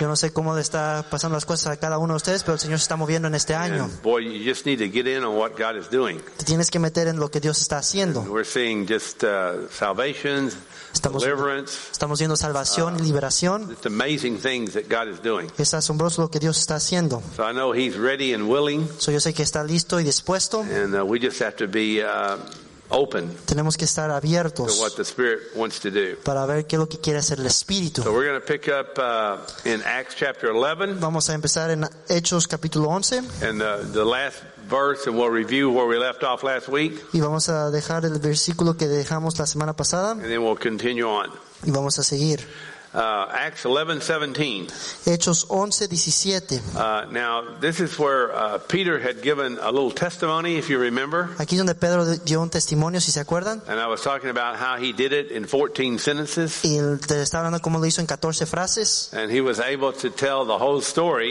Yo no sé cómo le está pasando las cosas a cada uno de ustedes, pero el Señor se está moviendo en este año. And boy, you just need to get in on what God is doing. Te tienes que meter en lo que Dios está haciendo. We're seeing just salvation, deliverance. Estamos viendo salvación y liberación. It's amazing things that God is doing. Es asombroso lo que Dios está haciendo. So I know He's ready and willing. So yo sé que está listo y dispuesto. And we just have to be open Tenemos que estar to abiertos what the Spirit wants to do. para ver qué es lo que quiere hacer el Espíritu. So we're going to pick up in Acts chapter 11. Vamos a empezar en Hechos capítulo 11 And the last verse, and we'll review where we left off last week, y vamos a dejar el versículo que dejamos la semana pasada and then we'll continue on. y vamos a seguir. Acts 11:17. Hechos 11:17. Now, this is where Peter had given a little testimony, if you remember. Aquí donde Pedro dio un testimonio, si se acuerdan. And I was talking about how he did it in 14 sentences. Y te estaba hablando cómo lo hizo en 14 frases. And he was able to tell the whole story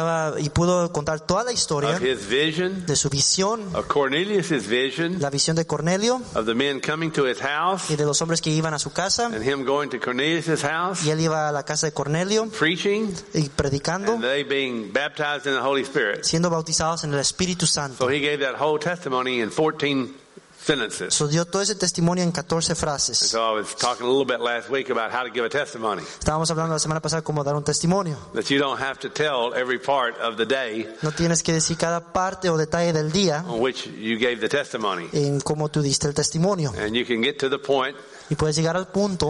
Y pudo contar toda la historia of his vision, de su visión, of Cornelius' vision, la visión de Cornelio of the men coming to his house, y de los hombres que iban a su casa. and him going to Cornelius' house, Y él iba a la casa de Cornelio preaching, y predicando, and they being baptized in the Holy Spirit. siendo bautizados en el Espíritu Santo. So he gave that whole testimony in 14 sentences. So dio todo ese testimonio en 14 frases. So I was talking a little bit last week about how to give a testimony. Estábamos hablando la semana pasada cómo dar un testimonio. That you don't have to tell every part of the day No tienes que decir cada parte o detalle del día on which you gave the testimony. en cómo tú diste el testimonio. And you can get to the point Y puedes llegar al punto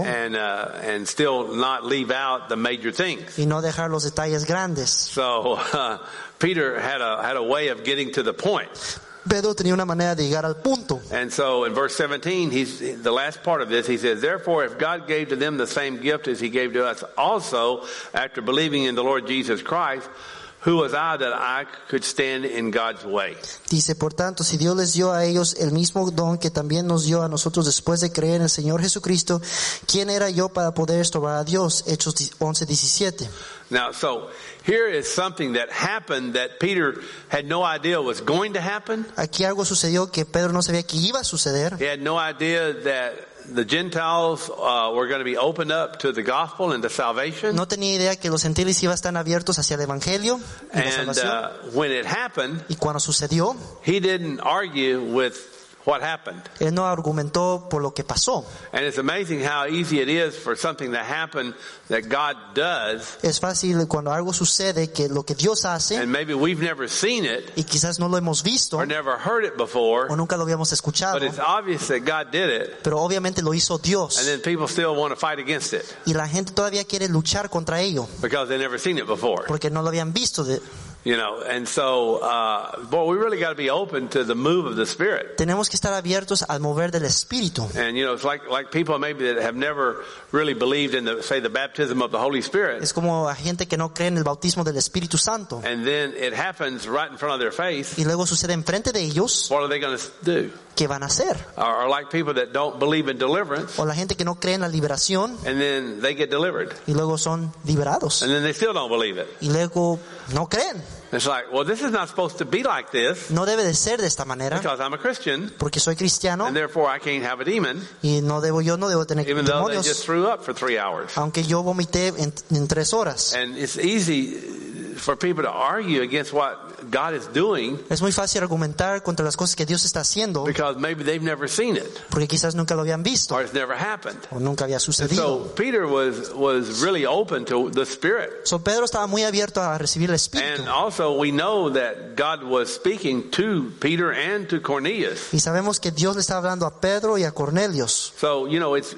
and still not leave out the major things. y no dejar los detalles grandes. So Peter had a way of getting to the point. Pedro tenía una manera de llegar al punto. And so in verse 17, the last part of this, he says, "Therefore, if God gave to them the same gift as He gave to us also, after believing in the Lord Jesus Christ, who was I that I could stand in God's way?" Dice, por tanto, si Dios les dio a ellos el mismo don que también nos dio a nosotros después de creer en el Señor Jesucristo, ¿quién era yo para poder estorbar a Dios? Hechos 11:17. Now, so here is something that happened that Peter had no idea was going to happen. Aquí algo sucedió que Pedro no sabía que iba a suceder. He had no idea that the Gentiles were going to be opened up to the gospel and to salvation. No tenía idea que los gentiles iban a estar abiertos hacia el evangelio y la And salvación. when it happened, Y cuando sucedió, he didn't argue with what happened. él no argumentó por lo que pasó. And it's amazing how easy it is for something to happen that God does, Es fácil cuando algo sucede que lo que Dios hace, and maybe we've never seen it y quizás no lo hemos visto or never heard it before, o nunca lo habíamos escuchado, but it's obvious that God did it, pero obviamente lo hizo Dios. and then people still want to fight against it Y la gente todavía quiere luchar contra ello because they've never seen it before. porque no lo habían visto. You know, and so, boy, we really got to be open to the move of the Spirit. Tenemos que estar abiertos al mover del Espíritu. And, you know, it's like people maybe that have never really believed in the baptism of the Holy Spirit. Es como a gente que no cree en el bautismo del Espíritu Santo. And then it happens right in front of their face. Y luego sucede enfrente de ellos. What are they going to do? ¿Qué van a hacer? Or like people that don't believe in deliverance, O la gente que no cree en la liberación and then they get delivered. y luego son liberados. And then they still don't believe it. Y luego no creen. It's like, well, this is not supposed to be like this No debe de ser de esta manera because I'm a Christian, porque soy cristiano and therefore I can't have a demon, y no debo tener even though they just demonios, threw up for 3 hours. aunque yo vomité en 3 horas. And it's easy for people to argue against what God is doing Es muy fácil argumentar contra las cosas que Dios está haciendo because maybe they've never seen it porque quizás nunca lo habían visto or it's never happened. o nunca había And sucedido. so Peter was really open to the Spirit. So Pedro estaba muy abierto a recibir el Espíritu. And also we know that God was speaking to Peter and to Cornelius. Y sabemos que Dios le está hablando a Pedro y a Cornelios. So, you know, it's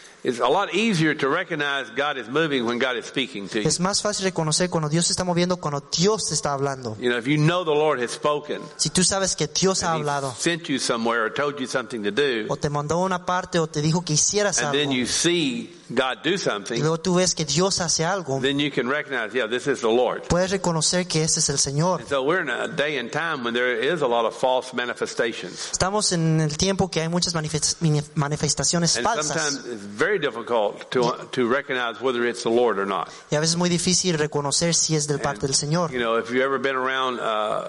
a lot easier to recognize God is moving when God is speaking to you. Es más fácil reconocer cuando Dios se está moviendo, cuando Dios te está hablando. You know, if you know the Lord has spoken, Si tú sabes que Dios ha and He hablado sent you somewhere or told you something to do, o te mandó a una parte o te dijo que hicieras and algo then you see God do y something, luego tú ves que Dios hace algo, then you can recognize, yeah, this is the Lord. puedes reconocer que ese es el Señor. And so we're in a day and time when there is a lot of false manifestations. Estamos en el tiempo que hay muchas manifestaciones And falsas sometimes it's very difficult to recognize whether it's the Lord or not. y a veces es muy difícil reconocer si es del parte del Señor. You know, if you've ever been around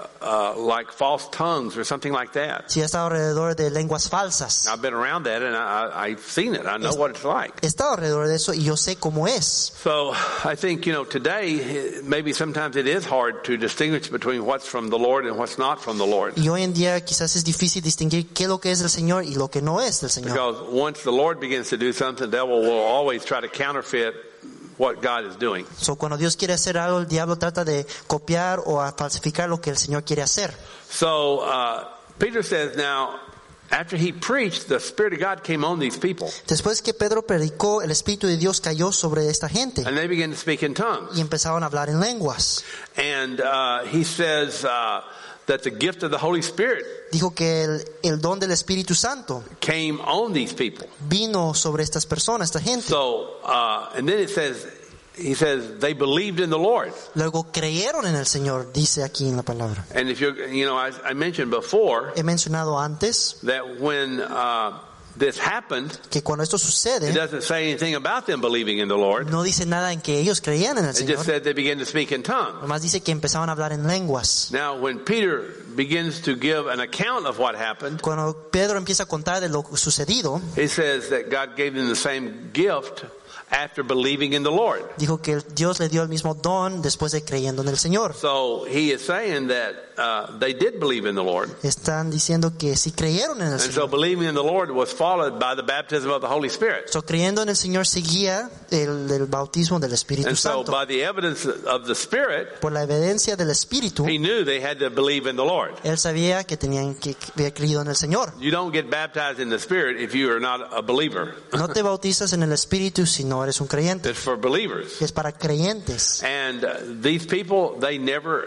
like false tongues or something like that, Si has estado alrededor de lenguas falsas, I've been around that and I've seen it. I know what it's like. he estado alrededor alrededor de eso y yo sé cómo es. So I think, today, maybe sometimes it is hard to distinguish between what's from the Lord and what's not from the Lord. Y hoy en día quizás es difícil distinguir qué es lo que es del Señor y lo que no es del Señor. Because once the Lord begins to do something, the devil will always try to counterfeit what God is doing. So, cuando Dios quiere hacer algo, el diablo trata de copiar o a falsificar lo que el Señor quiere hacer. So Peter says, now, after he preached, the Spirit of God came on these people. Después que Pedro predicó, el Espíritu de Dios cayó sobre esta gente And they began to speak in tongues. y empezaron a hablar en lenguas. And he says that the gift of the Holy Spirit Dijo que el don del Espíritu Santo came on these people. vino sobre estas personas, esta gente. So, and then he says they believed in the Lord. Luego creyeron en el Señor, dice aquí en la palabra. And if I mentioned before He mencionado antes that when this happened, que cuando esto it sucede, doesn't say anything about them believing in the Lord. no dice nada en que ellos creían en el It just Señor. said they began to speak in tongues. Nomás dice que empezaron a hablar en lenguas. Now, when Peter begins to give an account of what happened, Cuando Pedro empieza a contar de lo sucedido, he says that God gave them the same gift after believing in the Lord. dijo que Dios le dio el mismo don después de creyendo en el Señor. So he is saying that they did believe in the Lord. Están diciendo que sí creyeron en el And so Señor. believing in the Lord was followed by the baptism of the Holy Spirit. So, creyendo en el Señor seguía el bautismo del Espíritu And so Santo. by the evidence of the Spirit, Por la evidencia del Espíritu, he knew they had to believe in the Lord. él sabía que tenían que haber creído en el Señor. You don't get baptized in the Spirit if you are not a believer. No te bautizas en el Espíritu si no eres un creyente. It's for believers. Es para creyentes. And these people, they never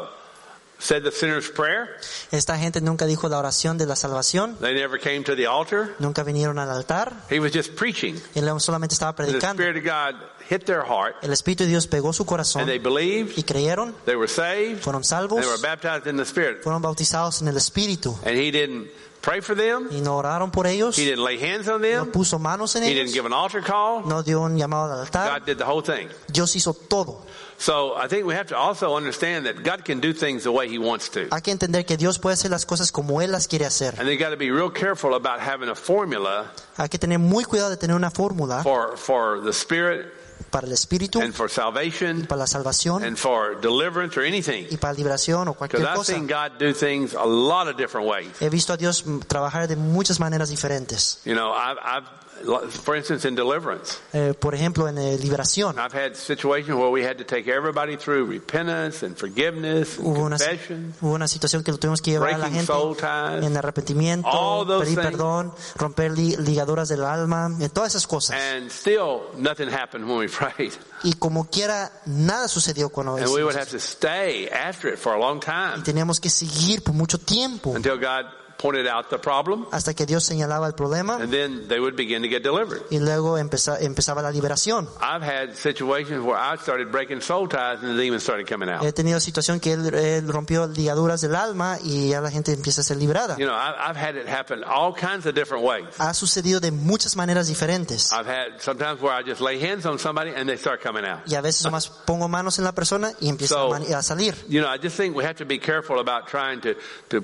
said the sinner's prayer. Esta gente nunca dijo la oración de la salvación. They never came to the altar. Nunca vinieron al altar. He was just preaching. Él solamente estaba And the predicando. Spirit of God hit their heart, El Espíritu de Dios pegó su and corazón they believed, y creyeron, they were saved, fueron salvos, they were baptized in the Spirit. fueron bautizados en el Espíritu. And he didn't pray for them. Y no oraron por ellos, He didn't lay hands on no them. puso manos en He didn't ellos, give an altar call. no dio un llamado al altar. God did the whole thing. Dios hizo todo. So I think we have to also understand that God can do things the way He wants to. Hay que entender que Dios puede hacer las cosas como Él las quiere hacer. And they got to be real careful about having a formula Hay que tener muy cuidado de tener una fórmula for the Spirit para el Espíritu, and for salvation para la salvación and for deliverance or anything. y para liberación o Because cualquier I've cosa. seen God do things a lot of different ways. He visto a Dios trabajar de muchas maneras diferentes. For instance, in deliverance, Por ejemplo, en liberación. I've had situations where we had to take everybody through repentance and forgiveness and confession, Hubo una situación que lo tuvimos que llevar a la breaking gente soul ties, en arrepentimiento, all those pedir things. perdón, romper ligaduras del alma, en todas esas cosas. and still nothing happened when we prayed. Y como quiera, nada sucedió cuando And we would hicimos have to stay after it for a long y time teníamos que seguir por mucho tiempo until God pointed out the problem, hasta que Dios señalaba el problema and then they would begin to get delivered. y luego empezaba la liberación. I've had situations where I started breaking soul ties and the demons started coming out. He tenido situación que él rompió ligaduras del alma y ya la gente empieza a ser librada. I've had it happen all kinds of different ways. Ha sucedido de muchas maneras diferentes. I've had sometimes where I just lay hands on somebody and they start coming out. Y a veces nomás pongo manos en la persona y empieza a salir. I just think we have to be careful about trying to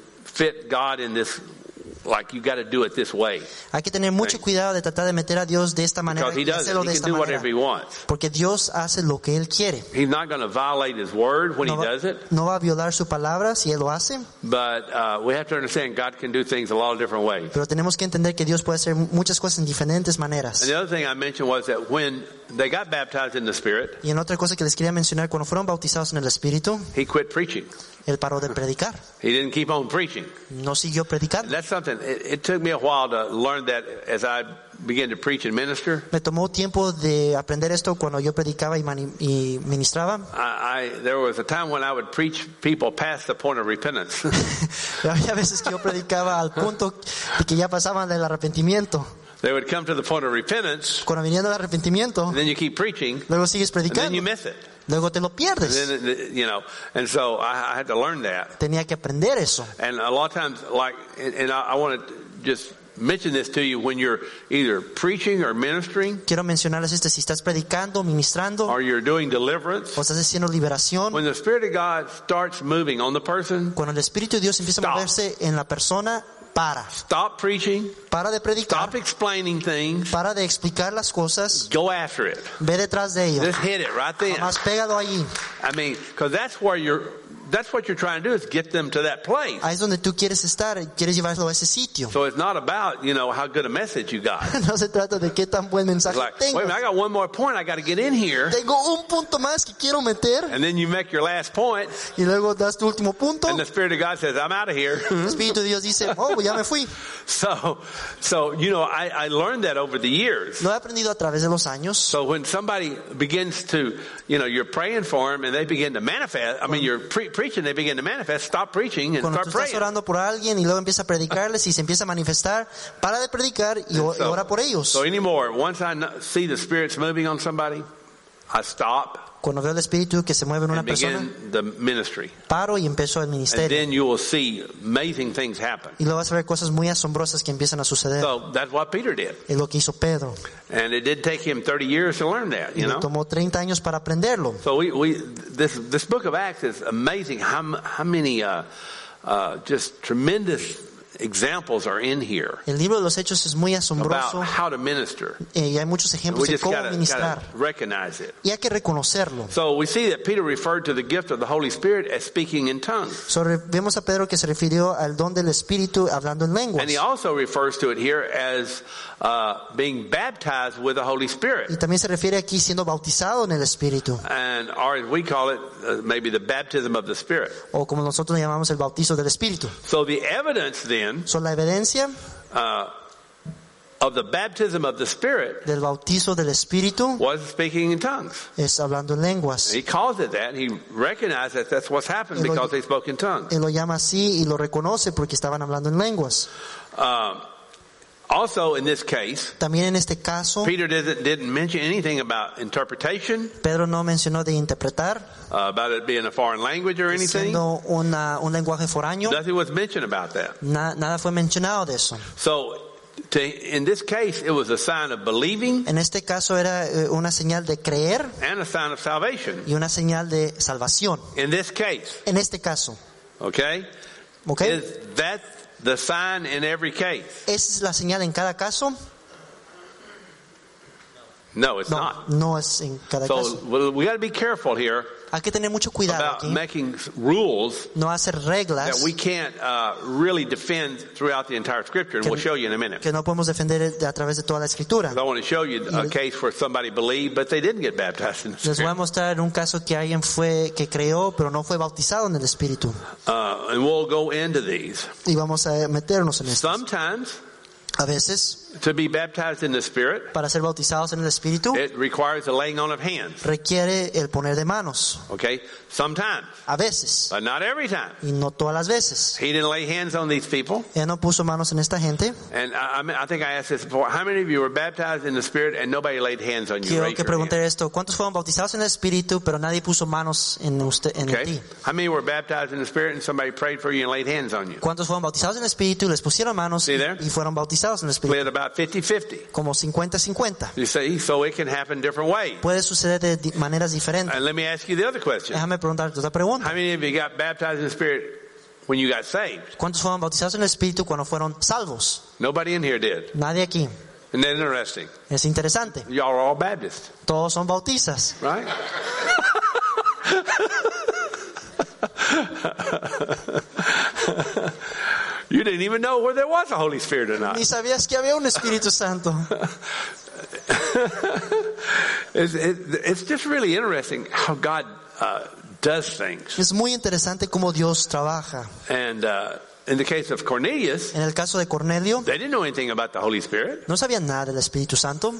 fit God in this, like you got to do it this way. Hay que tener mucho cuidado de tratar de meter a Dios de esta manera Because He y does it. hacerlo He de can esta do manera. whatever He wants. Porque Dios hace lo que Él quiere. He's not going to violate His word when No He va, does it. no va a violar su palabra si Él lo hace. But we have to understand God can do things a lot of different ways. Pero tenemos que entender que Dios puede hacer muchas cosas en diferentes maneras. And the other thing I mentioned was that when they got baptized in the Spirit, Y en otra cosa que les quería mencionar, cuando fueron bautizados en el Espíritu, He quit preaching. Él paró de predicar. He didn't keep on preaching. No siguió predicando. That's something, it took me a while to learn that as I began to preach and minister. Me tomó tiempo de aprender esto cuando yo predicaba y ministraba. There was a time when I would preach people past the point of repentance. Había veces que yo predicaba al punto de que ya pasaban del arrepentimiento. They would come to the point of repentance, Cuando venían del arrepentimiento, and then you keep preaching, luego sigues and then you predicando. miss it. Luego te lo And pierdes. then, and so I had to learn that. Tenía que aprender eso. And a lot of times, and I want to just mention this to you when you're either preaching or ministering, Quiero mencionarles esto, si estás predicando, ministrando, or you're doing deliverance, o estás haciendo liberación, when the Spirit of God starts moving on the person, cuando el Espíritu de Dios empieza a Stop. moverse en la persona, para. Stop preaching. Para de predicar. Stop explaining things. Para de explicar las cosas. Go after it. Ve detrás de ello. Just hit it right then. Más pégalo allí. I mean, because that's what you're trying to do, is get them to that place. Ahí es donde tú quieres estar, quieres llevarlo a ese sitio. So it's not about, how good a message you got. No se trata de qué tan buen mensaje It's like, wait a minute, I tengas. got one more point I got to get in here. Tengo un punto más que quiero meter. And then you make your last point, Y luego das tu último punto. and the Spirit of God says, I'm out of here. El Espíritu de Dios dice, oh, ya me fui. So I learned that over the years. Lo he aprendido a través de los años. So when somebody begins to, you're praying for them and they begin to manifest, you're preaching, they begin to manifest, stop preaching and Cuando start tú estás praying. orando por alguien y luego empieza a predicarles y se empieza a manifestar, para de predicar y ora por ellos. So anymore, once I see the Spirit's moving on somebody, I stop Cuando veo el Espíritu que se mueve en una and persona, begin the ministry. paro y empiezo el And ministerio. then you will see amazing things happen. Y luego vas a ver cosas muy asombrosas que empiezan a suceder. So that's what Peter did. Es lo que hizo Pedro. And it did take him 30 years to learn that, Y le tomó 30 años para aprenderlo. So this book of Acts is amazing how many just tremendous examples are in here El libro de los Hechos es muy asombroso about how to minister. y hay muchos We ejemplos de just cómo gotta ministrar. recognize it. Y hay que reconocerlo. So we see that Peter referred to the gift of the Holy Spirit as speaking in tongues. Vemos a Pedro que se refirió al don del Espíritu hablando en lenguas. And he also refers to it here as being baptized with the Holy Spirit. Y también se refiere aquí siendo bautizado en el Espíritu. Or as we call it, maybe the baptism of the Spirit. O como nosotros le llamamos el bautizo del Espíritu. So the evidence then La evidencia of the baptism of the Spirit del bautizo del Espíritu was speaking in tongues. es hablando en lenguas. He calls it that. He recognized that that's what's happened because they spoke in tongues. Él lo llama así y lo reconoce porque estaban hablando en lenguas. Also, in this case, También en este caso, Peter didn't mention anything about interpretation, Pedro no mencionó de interpretar, about it being a foreign language or anything. siendo un lenguaje foráneo. Nothing was mentioned about that. Nada fue mencionado de eso. So, in this case, it was a sign of believing En este caso era una señal de creer and a sign of salvation. y una señal de salvación. In this case, En este caso, okay? ¿ok? Is that the sign in every case? ¿Esa es la señal en cada caso? No, it's not. No es en cada So caso. we got to be careful here Hay que tener mucho cuidado about aquí. making rules No hacer reglas that we can't really defend throughout the entire Scripture, and we'll show you in a minute. que no podemos defender a través de toda la Escritura. I want to show you a case where somebody believed, but they didn't get baptized in the Les voy a Spirit. mostrar un caso que alguien que creó, pero no fue bautizado en el Espíritu. And we'll go into these. Y vamos a meternos en esto. Sometimes, A veces, to be baptized in the Spirit, para ser bautizados en el Espíritu, it requires the laying on of hands. requiere el poner de manos. Okay? Sometimes, A veces. but not every time. Y no todas las veces. He didn't lay hands on these people. Ella no puso manos en esta gente. And I think I asked this before. How many of you were baptized in the Spirit and nobody laid hands on you? Quiero Raise que your hand. pregunte esto. ¿Cuántos fueron bautizados en el Espíritu, pero nadie puso manos en Okay. ti? How many were baptized in the Spirit and somebody prayed for you and laid hands on you? ¿Cuántos fueron bautizados en el Espíritu, les pusieron manos See there? y fueron bautizados en el Espíritu? Split about 50-50. Como 50-50. You see, so it can happen different ways. Puede suceder de maneras diferentes. And let me ask you the other question. Déjame preguntarte otra pregunta. How many of you got baptized in the Spirit when you got saved? ¿Cuántos fueron bautizados en el Espíritu cuando fueron salvos? Nobody in here did. Nadie aquí. Isn't that interesting? Es interesante. Y'all are all Baptists, Todos son bautistas. right? You didn't even know where there was a Holy Spirit or not. Ni sabías que había un Espíritu Santo. It's just really interesting how God does things. Es muy interesante cómo Dios trabaja. And in the case of Cornelius, En el caso de Cornelio, they didn't know anything about the Holy Spirit. no sabían nada del Espíritu Santo.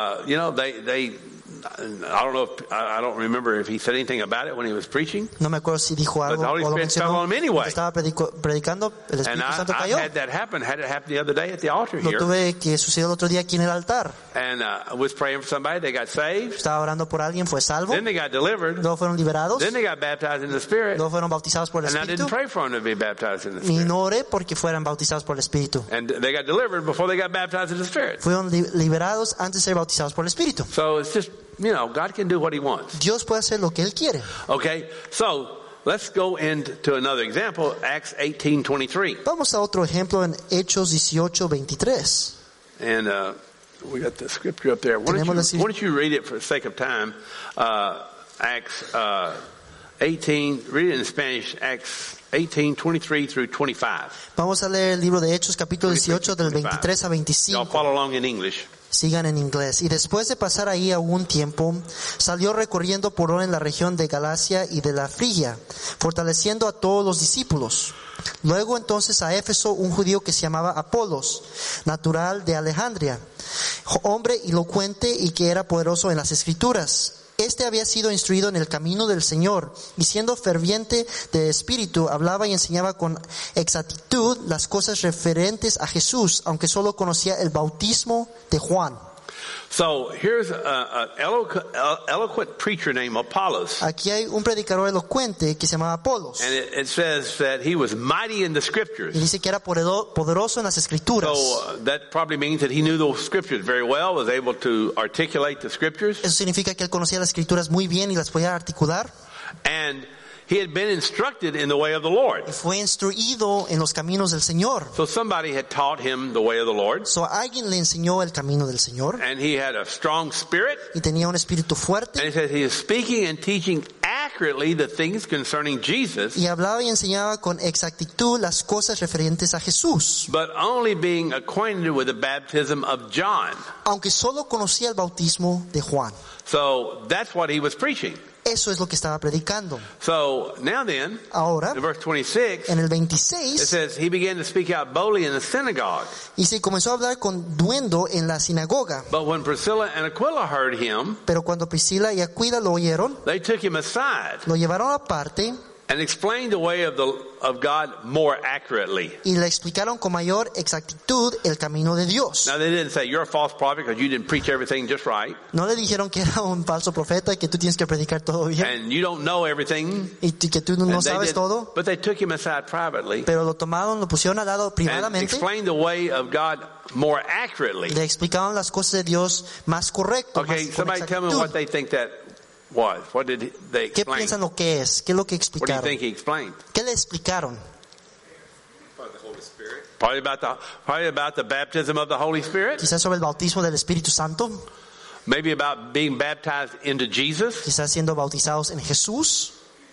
I don't remember if he said anything about it when he was preaching. No me acuerdo si dijo algo But the Holy o lo Spirit fell mencionó. on him anyway. Estaba predicando, el And Espíritu Santo I cayó. had that happen. Had it happen the other day at the altar Lo here. tuve que sucedió el otro día aquí en el altar. And I was praying for somebody. They got saved. Estaba orando por alguien, fue salvo. Then they got delivered. Luego fueron liberados. Then they got baptized in the Spirit. Luego fueron bautizados por el And I didn't Espíritu. pray for them to be baptized in the Y Spirit. no oré porque fueran bautizados por el Espíritu. And they got delivered before they got baptized in the Spirit. Fueron liberados antes de ser bautizados por el Espíritu. So it's just, God can do what He wants. Dios puede hacer lo que Él quiere. Okay? So, let's go into another example, Acts 18:23. Vamos a otro ejemplo en Hechos 18:23. And we got the scripture up there. Why don't you read it for the sake of time? Acts 18, read it in Spanish, Acts 18:23 through 25. Vamos a leer el libro de Hechos, capítulo 18, del 23 a 25. Y'all follow along in English. Sigan en inglés. Y después de pasar ahí algún tiempo, salió recorriendo por en la región de Galacia y de la Frigia, fortaleciendo a todos los discípulos. Luego entonces a Éfeso un judío que se llamaba Apolos, natural de Alejandría, hombre elocuente y que era poderoso en las Escrituras. Este había sido instruido en el camino del Señor, y siendo ferviente de espíritu, hablaba y enseñaba con exactitud las cosas referentes a Jesús, aunque solo conocía el bautismo de Juan. So here's an eloquent preacher named Apollos. Aquí hay un predicador elocuente que se llamaba Apolos. And it says that he was mighty in the scriptures. Y dice que era poderoso en las Escrituras. So that probably means that he knew the scriptures very well, was able to articulate the scriptures. Eso significa que él conocía las Escrituras muy bien y las podía articular. And he had been instructed in the way of the Lord. Y fue instruido en los caminos del Señor. So somebody had taught him the way of the Lord. So alguien le enseñó el camino del Señor. And he had a strong spirit. Y tenía un espíritu fuerte. And it says he is speaking and teaching accurately the things concerning Jesus. Y hablaba y enseñaba con exactitud las cosas referentes a Jesús. But only being acquainted with the baptism of John. Aunque solo conocía el bautismo de Juan. So that's what he was preaching. Eso es lo que estaba predicando. So now then, ahora, in verse 26, en el 26, it says he began to speak out boldly in the synagogue. Y se comenzó a hablar con duendo en la sinagoga. But when Priscilla and Aquila heard him, pero cuando Priscila y Aquila lo oyeron, they took him aside. Lo llevaron aparte. And explained the way of God more accurately. Y le explicaron con mayor exactitud el camino de Dios. Now they didn't say you're a false prophet because you didn't preach everything just right. No le dijeron que era un falso profeta y que tú tienes que predicar todo bien. And you don't know everything. Y que tú no sabes todo. But they took him aside privately. Pero lo tomaron, lo pusieron al lado privadamente. And explained the way of God more accurately. Le explicaron las cosas de Dios más correcto. Okay, más somebody tell me what they think that was. What did they explain? ¿Qué piensan lo que es? ¿Qué es lo que explicaron? What do you think he explained? ¿Qué le explicaron? Probably about the baptism of the Holy Spirit. Quizás sobre el bautismo del Espíritu Santo. Maybe about being baptized into Jesus. Quizás siendo bautizados en Jesús.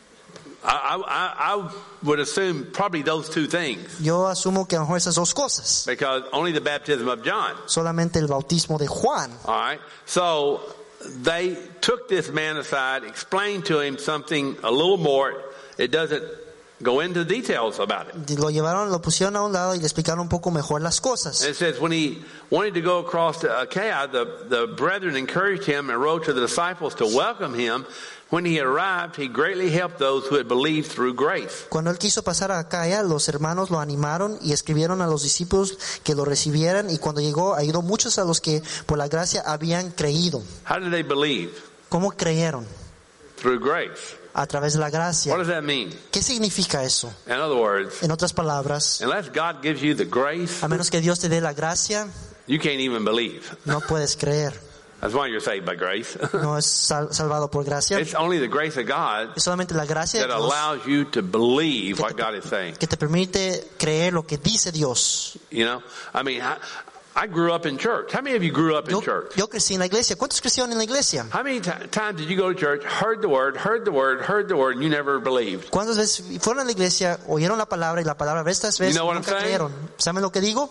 I would assume probably those two things. Yo asumo que a lo mejor esas dos cosas. Because only the baptism of John. Solamente el bautismo de Juan. All right. So they took this man aside, explained to him something a little more. It doesn't go into details about it. Lo llevaron, lo pusieron a un lado y le explicaron un poco mejor las cosas. And it says when he wanted to go across to Achaia, the brethren encouraged him and wrote to the disciples to welcome him. When he arrived, he greatly helped those who had believed through grace. Cuando él quiso pasar a Acaya, los hermanos lo animaron y escribieron a los discípulos que lo recibieran, y cuando llegó ayudó muchos a los que por la gracia habían creído. How did they believe? ¿Cómo creyeron? Through grace. A través de la gracia. What does that mean? ¿Qué significa eso? In other words, en otras palabras, unless God gives you the grace, a menos que Dios te dé la gracia, you can't even believe. No puedes creer. That's why you're saved by grace. No es salvado por gracia. It's only the grace of God es solamente la gracia that de Dios allows you to believe what God is saying. Que te permite creer lo que dice Dios. You know, I mean, I grew up in church. How many of you grew up in church? Yo crecí en la iglesia. ¿Cuántos crecieron en la iglesia? How many times did you go to church, heard the word, and you never believed? ¿Cuántas veces fueron a la iglesia, oyeron la palabra y la palabra estas veces nunca creyeron? ¿Saben lo que digo?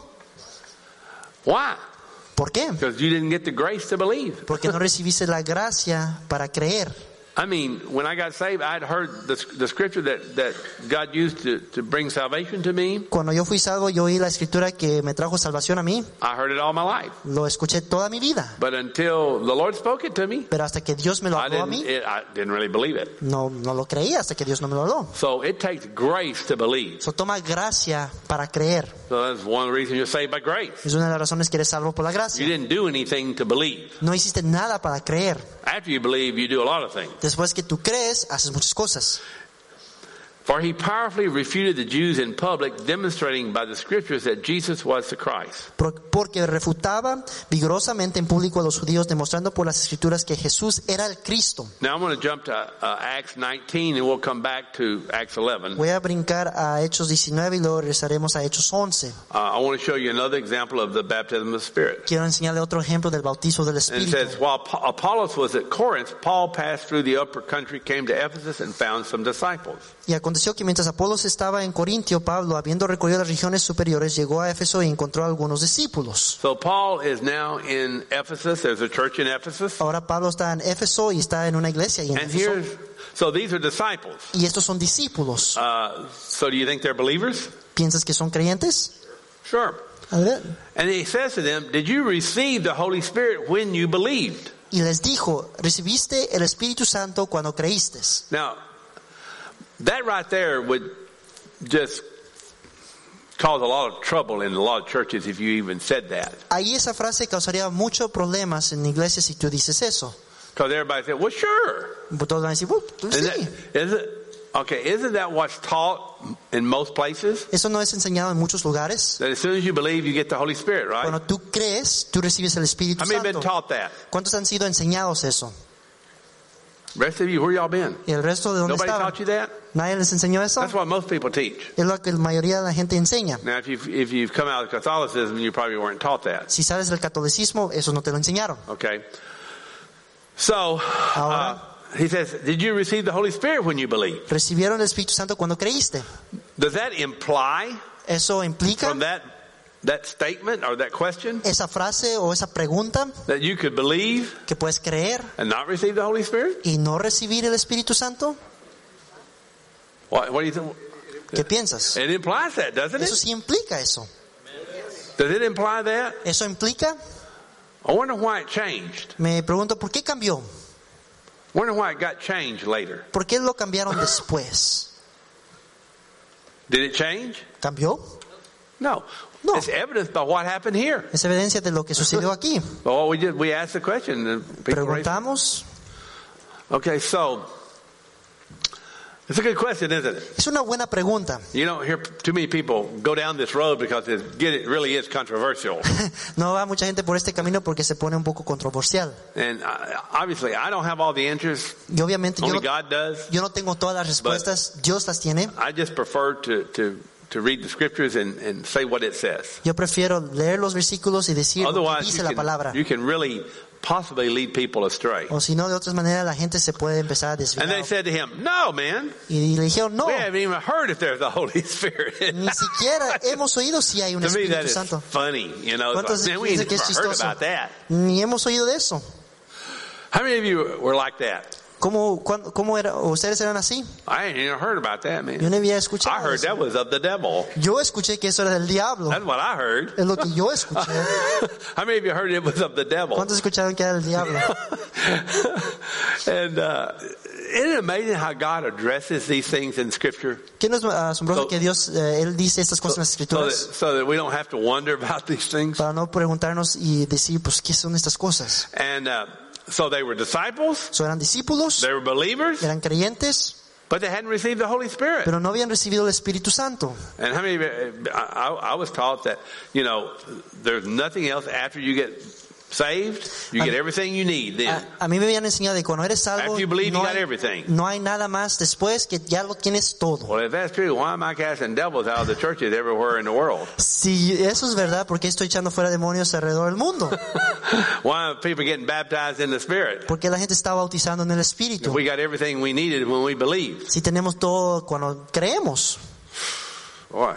Why? ¿Por qué? Because you didn't get the grace to believe. Porque no recibiste la gracia para creer. I mean, when I got saved, I'd heard the scripture that God used to bring salvation to me. Cuando yo fui salvo, yo oí la escritura que me trajo salvación a mí. I heard it all my life. Lo escuché toda mi vida. But until the Lord spoke it to me, pero hasta que Dios me lo habló a mí, I didn't really believe it. No lo creí hasta que Dios no me lo habló. So it takes grace to believe. So toma gracia para creer. So that's one of the reasons you're saved by grace. Es una de las razones que eres salvo por la gracia. You didn't do anything to believe. No hiciste nada para creer. After you believe, you do a lot of things. Después que tú crees, haces muchas cosas. For he powerfully refuted the Jews in public, demonstrating by the scriptures that Jesus was the Christ. Porque refutaba vigorosamente en público a los judíos, demostrando por las escrituras que Jesús era el Cristo. Now I'm going to jump to Acts 19 and we'll come back to Acts 11. Voy a brincar a Hechos 19 y luego regresaremos a Hechos 11. I want to show you another example of the baptism of the Spirit. Quiero enseñarle otro ejemplo del bautismo del And it Espíritu. says, while Apollos was at Corinth, Paul passed through the upper country, came to Ephesus, and found some disciples. Y aconteció que mientras Apolos estaba en Corintio, Pablo, habiendo recorrido las regiones superiores, llegó a Éfeso y encontró a algunos discípulos. So Paul is now in Ephesus. There's a church in Ephesus. Ahora Pablo está en Éfeso y está en una iglesia ahí en And Éfeso. so these are disciples. Y estos son discípulos. So do you think they're believers? ¿Piensas que son creyentes? Sure. A ver. And he says to them, did you receive the Holy Spirit when you believed? Y les dijo, recibiste el Espíritu Santo cuando creíste. Now, that right there would just cause a lot of trouble in a lot of churches if you even said that. Ahí esa frase causaría muchos problemas en iglesias si tú dices eso. Because everybody said, well, sure. Todos van a decir, pues sí. Isn't that what's taught in most places? Eso no es enseñado en muchos lugares. That as soon as you believe, you get the Holy Spirit, right? Cuando tú crees, tú recibes el Espíritu How many have been Santo. taught that? ¿Cuántos han sido enseñados eso? Rest of you, where y'all been? ¿Y el resto de dónde Nobody estaban? taught you that? ¿Nadie les enseñó eso? That's what most people teach. Es lo que la mayoría de la gente enseña. Now, if you've come out of Catholicism, you probably weren't taught that. Si sales del catolicismo, eso no te lo enseñaron. Okay. So, Ahora, he says, did you receive the Holy Spirit when you believed? recibieron el Espíritu Santo cuando creíste. Does that imply Eso implica from that statement or that question esa frase o esa pregunta that you could believe que puedes creer and not receive the Holy Spirit? y no recibir el Espíritu Santo. What do you think? ¿Qué piensas? It implies that, doesn't Eso it? sí implica eso. Does it imply that? Eso implica, I wonder why it changed. me pregunto, ¿por qué cambió? Wonder why it got changed later. ¿Por qué lo cambiaron después? Did it change? ¿Cambió? No. No. It's evidenced by what happened here. Es evidencia de lo que sucedió aquí. Well, we asked the question. And people raised- Preguntamos. Okay, so it's a good question, isn't it? Es una buena pregunta. You don't hear too many people go down this road because it really is controversial. No va mucha gente por este camino porque se pone un poco controversial. And obviously, I don't have all the answers. Y obviamente Only God does. yo no tengo todas las respuestas, Dios las tiene. I just prefer to read the scriptures and say what it says. Yo prefiero leer los versículos y decir lo que Otherwise, dice la palabra. you can really possibly lead people astray. O si no, de otras maneras la gente se puede empezar a And they desviar. said to him, no, man, Y le dijeron, no, we haven't even heard if there's the Holy Spirit. ni siquiera hemos oído si hay un To me, that Espíritu is Santo. funny. You know, it's ¿Cuántos like, man, we piensan que never es heard chistoso? about that. Ni hemos oído de eso. How many of you were like that? ¿Cómo era? ¿Ustedes eran así? I ain't even heard about that, man. Yo no había I escuchado heard eso. that was of the devil. Yo escuché que eso era del diablo. That's what I heard. Es lo que yo escuché. How many of you heard it was of the devil? ¿Cuántos escucharon que era del diablo? And isn't it amazing how God addresses these things in Scripture? ¿Qué no es asombroso que Dios, Él dice estas cosas en las escrituras? So that we don't have to wonder about these things. Para no preguntarnos y decir, pues, ¿qué son estas cosas? And so they were disciples, So, eran discípulos, they were believers, eran creyentes, but they hadn't received the Holy Spirit. pero no habían recibido el Espíritu Santo. And how many of you, I was taught that, you know, there's nothing else after you get saved. You get everything you need then. A mí me habían enseñado de cuando eres salvo, After you believe, you no got hay, everything. no hay nada más después, que ya lo tienes todo. Well, if that's true, why am I casting devils out of the churches everywhere in the world? Si eso es verdad, ¿por qué estoy echando fuera demonios alrededor del mundo? Why are people getting baptized in the Spirit? Porque la gente está bautizando en el If Espíritu. we got everything we needed when we believed. Si tenemos todo cuando creemos. Boy.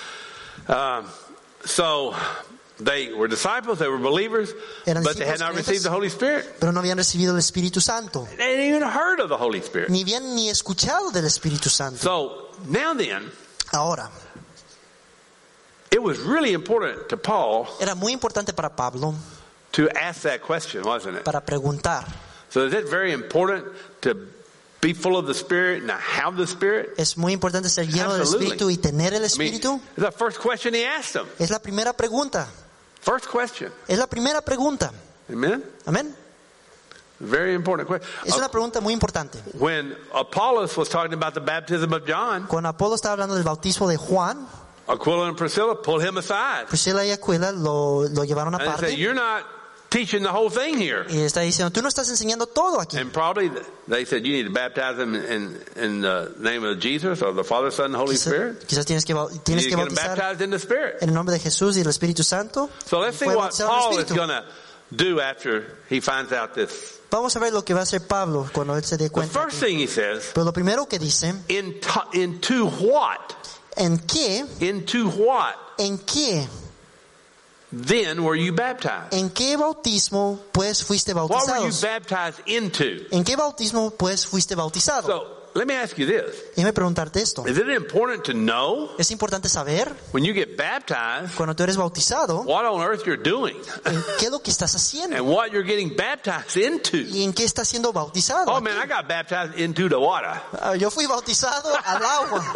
So they were disciples, they were believers, Eran but they had discípulos, not creyentes, received the Holy Spirit. pero no habían recibido el Espíritu Santo. They hadn't even heard of the Holy Spirit. Ni habían ni escuchado del Espíritu Santo. So now then, Ahora, it was really important to Paul era muy importante para Pablo to ask that question, wasn't it? para preguntar. So is it very important to be full of the Spirit and to have the Spirit? Es muy importante ser lleno del Absolutely. Espíritu y tener el I mean, Espíritu. it's the first question he asked them. Es la primera pregunta. First question. Es la primera pregunta. Amen? Amén. Very important question. Es una pregunta muy importante. When Apollos was talking about the baptism of John, Cuando Apolo estaba hablando del bautismo de Juan, Aquila and Priscilla pulled him aside Priscila y Aquila lo llevaron and said, aparte "You're not teaching the whole thing here." y está diciendo, tú no estás enseñando todo aquí. And probably they said, "You need to baptize them in the name of Jesus or the Father, Son, and Holy Spirit. Quizás tienes que You need to get them bautizar baptized in the Spirit." en el nombre de Jesús y del Espíritu Santo. So let's see Fue what bautizado en el Paul is Espíritu. going to do after he finds out this. Vamos a ver lo que va a hacer Pablo cuando él se dé The cuenta. first thing he says, Pero lo primero que dice, into what? ¿en qué? Into what? ¿En qué? Then were you baptized? ¿En qué bautismo pues fuiste What were you bautizados? baptized into? ¿En qué bautismo pues fuiste bautizado? So let me ask you this. Déjame preguntarte esto. Is it important to know Es importante saber, when you get baptized cuando tú eres bautizado, what on earth you're doing en qué es lo que estás haciendo and what you're getting baptized into? y en qué estás siendo bautizado. Oh man, I got baptized into the water. Yo fui bautizado al agua.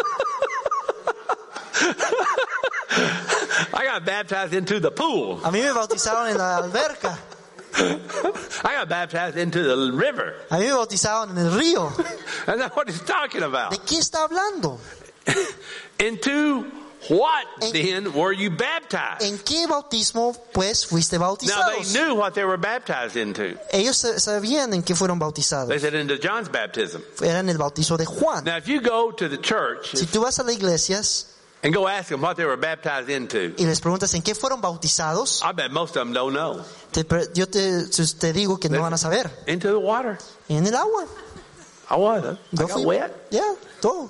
I got baptized into the pool. A mí me bautizaron en la alberca. I got baptized into the river. A mí me bautizaron en el río. That's not what he's talking about. ¿De qué está hablando? Into what then were you baptized? ¿En qué bautismo pues fuiste Now they bautizados? knew what they were baptized into. Ellos sabían en qué fueron They bautizados. said into John's baptism. Era en el bautizo de Juan. Now if you go to the church Si tú vas a las iglesias and go ask them what they were baptized into, y les preguntas en qué fueron bautizados, I bet most of them don't know. yo te digo que no van a saber. Into the water. En el agua. I was. I Yo got fui. wet. Ya, todo.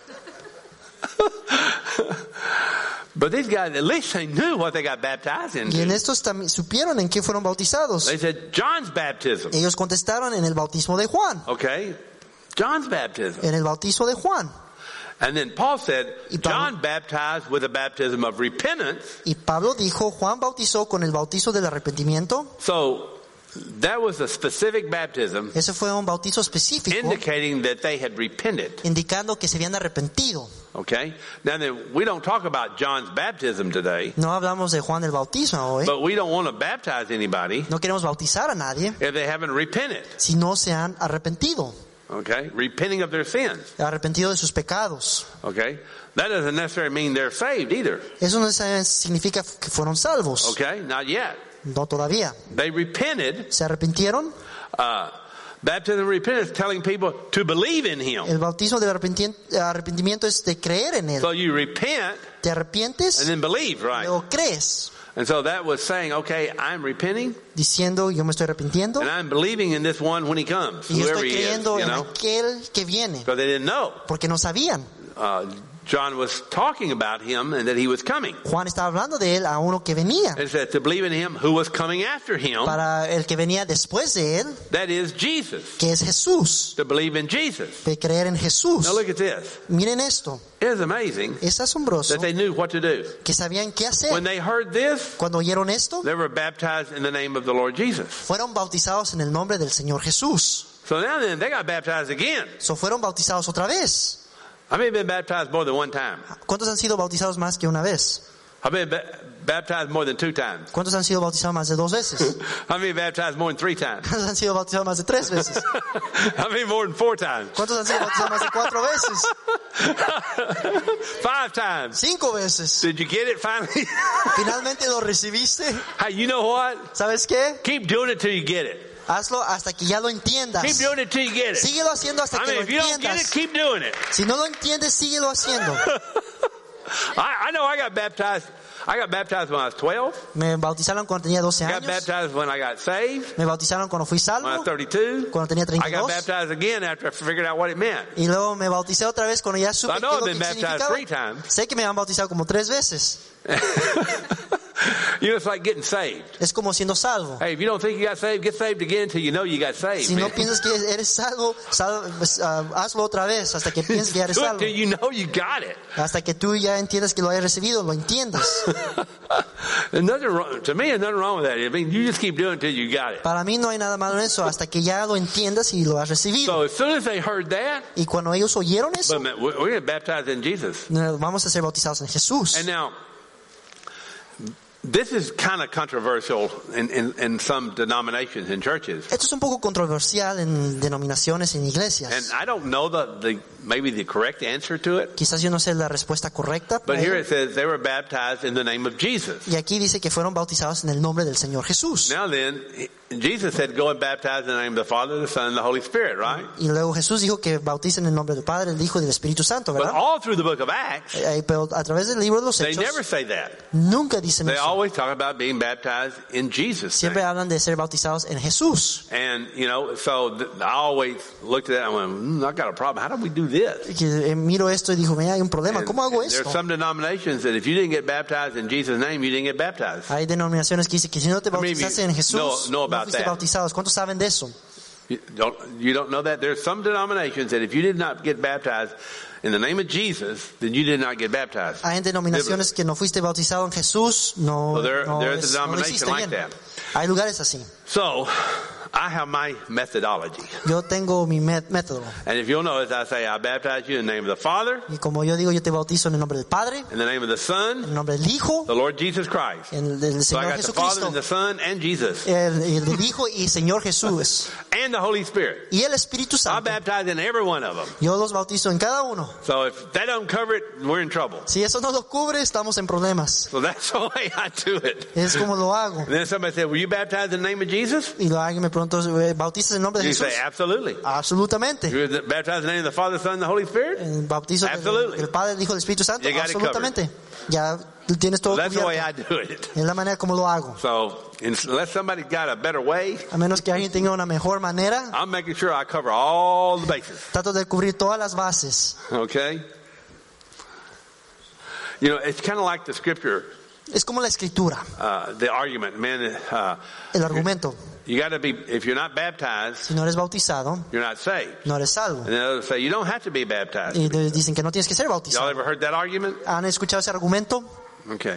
But these guys, at least they knew what they got baptized Y en into. estos también supieron en qué fueron bautizados. They said John's baptism. Ellos contestaron en el bautismo de Juan. Okay. John's baptism. En el bautizo de Juan. And then Paul said, Y Pablo- John baptized with a baptism of repentance. Y Pablo dijo, Juan bautizó con el bautizo del arrepentimiento. So that was a specific baptism Ese fue un bautizo específico indicating that they had repented. indicando que se habían arrepentido. Okay? Now then, we don't talk about John's baptism today, No hablamos de Juan el bautismo hoy. but we don't want to baptize anybody No queremos bautizar a nadie if they haven't repented. si no se han arrepentido. Okay? Repenting of their sins. Arrepentido de sus pecados. Okay? That doesn't necessarily mean they're saved either. Eso no significa que fueron salvos. Okay? Not yet. No todavía. They repented. ¿Se arrepintieron? Baptism of repentance telling people to believe in Him. El bautismo del arrepentimiento es de creer en Él. So you repent Te and arrepientes, then believe, right? luego crees. And so that was saying, okay, I'm repenting Diciendo, yo me estoy arrepintiendo and I'm believing in this one when He comes, y yo whoever estoy He is, creyendo you en know, aquel que viene. because they didn't know. Porque no sabían. John was talking about Him and that He was coming. Juan estaba hablando de Él a uno que venía. It said to believe in Him who was coming after Him, Para el que venía después de Él, that is Jesus. que es Jesús. To believe in Jesus. De creer en Jesús. Now look at this. Miren esto. It is amazing Es asombroso that they knew what to do. que sabían qué hacer. When they heard this, Cuando oyeron esto, they were baptized in the name of the Lord Jesus. fueron bautizados en el nombre del Señor Jesús. So now then, they got baptized again. So fueron bautizados otra vez. How many have been baptized more than one time? ¿Cuántos han sido bautizados más que una vez? How many baptized more than 2 times? ¿Cuántos han sido bautizados más de 2 veces? How many baptized more than 3 times? ¿Cuántos han sido bautizados más de 3 veces? How many more than 4 times? ¿Cuántos han sido bautizados más de 4 veces? 5 times. 5 veces. Did you get it finally? ¿Finalmente lo recibiste? Hey, you know what? ¿Sabes qué? Keep doing it till you get it. Hazlo hasta que ya lo entiendas. Keep doing it till you get it. Síguelo haciendo hasta I que mean, lo if you don't get it, entiendas. keep doing it. Si no lo entiendes, síguelo haciendo. I know I got baptized. I got baptized when I was 12. Me bautizaron cuando tenía 12 I got años. baptized when I got saved. Me bautizaron cuando fui When I salvo. was 32. Cuando tenía I got 32. baptized again after I figured out what it meant. Y luego me bauticé otra vez cuando ya supe I qué know es lo I've que been baptized significaba. 3 times. Sé que me han bautizado como 3 veces. You know, it's like getting saved. Es como siendo salvo. Hey, if you don't think you got saved, get saved again until you know you got saved. Si no man. piensas que eres salvo, hazlo otra vez hasta que pienses que ya eres Do it salvo. till you know you got it. Hasta que tú ya entiendas que lo hayas recibido, lo entiendas. There's nothing wrong, to me, there's nothing wrong with that. I mean, you just keep doing it until you got it. Para mí no hay nada malo en eso, hasta que ya lo entiendas y lo has recibido. So as soon as they heard that, Y cuando ellos oyeron eso, but man, we're going to baptize in Jesus. vamos a ser bautizados en Jesús. And now, This is kind of controversial in some denominations and churches. Esto es un poco controversial en denominaciones, en iglesias. And I don't know maybe the correct answer to it. Quizás yo no sé la respuesta correcta. But here it says they were baptized in the name of Jesus. Y aquí dice que fueron bautizados en el nombre del Señor Jesús. Now then, Jesus said, go and baptize in the name of the Father, the Son, and the Holy Spirit, right? Y luego Jesús dijo que bauticen en el nombre del Padre, del Hijo y del Espíritu Santo, But ¿verdad? all through the book of Acts, Pero a través del libro de los they Hechos, never say that. nunca dicen They eso. always talk about being baptized in Jesus' Siempre name. hablan de ser bautizados en Jesús. And, so I always looked at that and went, I got a problem. How do we do this? Que, miro esto y digo, mira, hay un problema. And ¿Cómo hago there's esto? some denominations that if you didn't get baptized in Jesus' name, you didn't get baptized. Hay denominaciones que dicen que si no te How many of you bautizaste en Jesús, know no about fuiste that? bautizados. ¿Cuántos saben de eso? You don't know that? There's some denominations that if you did not get baptized in the name of Jesus, then you did not get baptized. Hay denominaciones que no fuiste bautizado en Jesús, no, Well, there's a no lo denomination hiciste like bien. that. Hay lugares así. So, I have my methodology. Yo tengo mi método. And if you'll notice, I say, I baptize you in the name of the Father, Y como yo digo, yo te bautizo en el nombre del Padre, in the name of the en Son, el nombre del Hijo, the Lord Jesus Christ. en el del So I Señor got the Father Jesucristo, and the Son and Jesus el del Hijo y Señor Jesús, and the Holy Spirit. y el Espíritu I Santo. baptize in every one of them. Yo los bautizo en cada uno. So if that don't cover it, we're in trouble. Si eso no lo cubre, estamos en problemas. So that's the way I do it. Es como lo hago. And then somebody said, were you baptized in the name of Jesus? Y alguien me preguntó, ¿bautizas en el nombre de You Jesús? say, absolutely. Absolutamente. You were baptized in the name of the Father, Son, and the Holy Spirit? El bautizo Absolutely. del Padre, del Hijo y del Espíritu Santo. You got it Absolutamente. Ya tienes todo That's the way cubierto. I do it. Es la manera como lo hago. So unless somebody's got a better way, A menos que alguien tenga una mejor manera, I'm making sure I cover all the bases. trato de cubrir todas las bases. Okay? It's kind of like the scripture, Es como la escritura, the argument. Man, el argumento. you got to be, if you're not baptized, Si no eres bautizado, you're not saved. no eres salvo. And then others say, you don't have to be baptized. Y dicen que no tienes que ser Y'all bautizado. ever heard that argument? ¿Han escuchado ese argumento? Okay.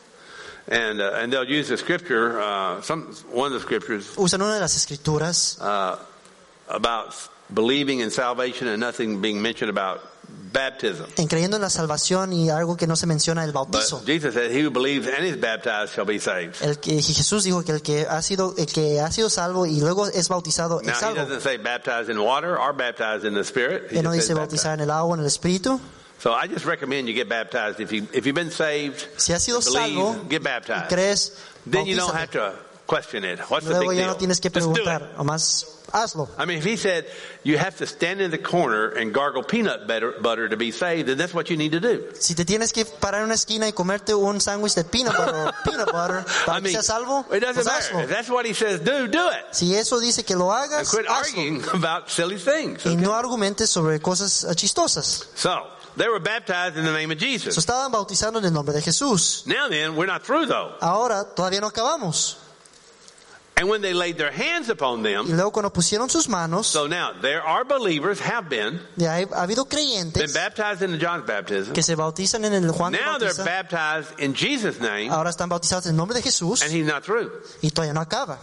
And they'll use the scripture, one of the scriptures, Usan una de las escrituras about believing in salvation and nothing being mentioned about baptism. en creyendo en la salvación y algo que no se menciona el But bautizo. Jesus said, he who believes and is baptized shall be saved. Jesús dijo que el que ha sido salvo y luego es bautizado Now, es he salvo. doesn't say baptized in water or baptized in the Spirit. He Él no just dice says bautizar baptized. en el agua, en el Espíritu. So I just recommend you get baptized. If you've been saved, Si has sido salvo believe, get y baptized. crees, Then you don't have bautízate. to question it. What's the Luego big ya deal? no tienes que Just do it. preguntar, nomás hazlo. I mean, if he said you have to stand in the corner and gargle peanut butter to be saved, then that's what you need to do. Si te tienes que parar en una esquina y comerte un sándwich de peanut butter para I que mean, seas salvo, it doesn't pues matter. hazlo. If that's what he says, do it. Si eso dice que lo And hagas, quit hazlo. arguing about silly things. Y Okay? no argumentes sobre cosas chistosas. So, they were baptized in the name of So, Jesus. estaban bautizando en el nombre de Jesús. Now then, we're not through though. Ahora todavía no acabamos. And when they laid their hands upon Y them, luego cuando pusieron sus manos, so now there are believers, have been ha habido creyentes baptized into John's baptism. que se bautizan en el Juan de Now they're Bautista. baptized in Jesus' name, Ahora están bautizados en el nombre de Jesús and he's not through. y todavía no acaba.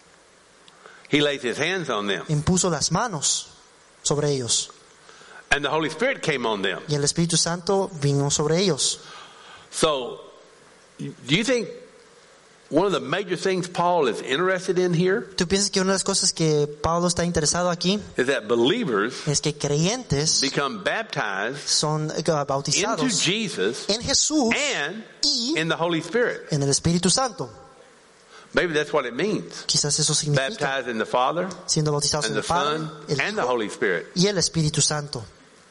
He lays his hands on them, Impuso las manos sobre ellos and the Holy Spirit came on them. y el Espíritu Santo vino sobre ellos. So, do you think one of the major things Paul is interested in here ¿Tú piensas que una de las cosas que Pablo está interesado aquí is that believers es que creyentes become baptized son into bautizados Jesus en Jesús and y in the Holy Spirit? en el Espíritu Santo? Maybe that's what it means. Quizás eso significa Baptized in the Father siendo bautizados and en the el Padre, Son el and the Hijo Holy Spirit. y el Espíritu Santo.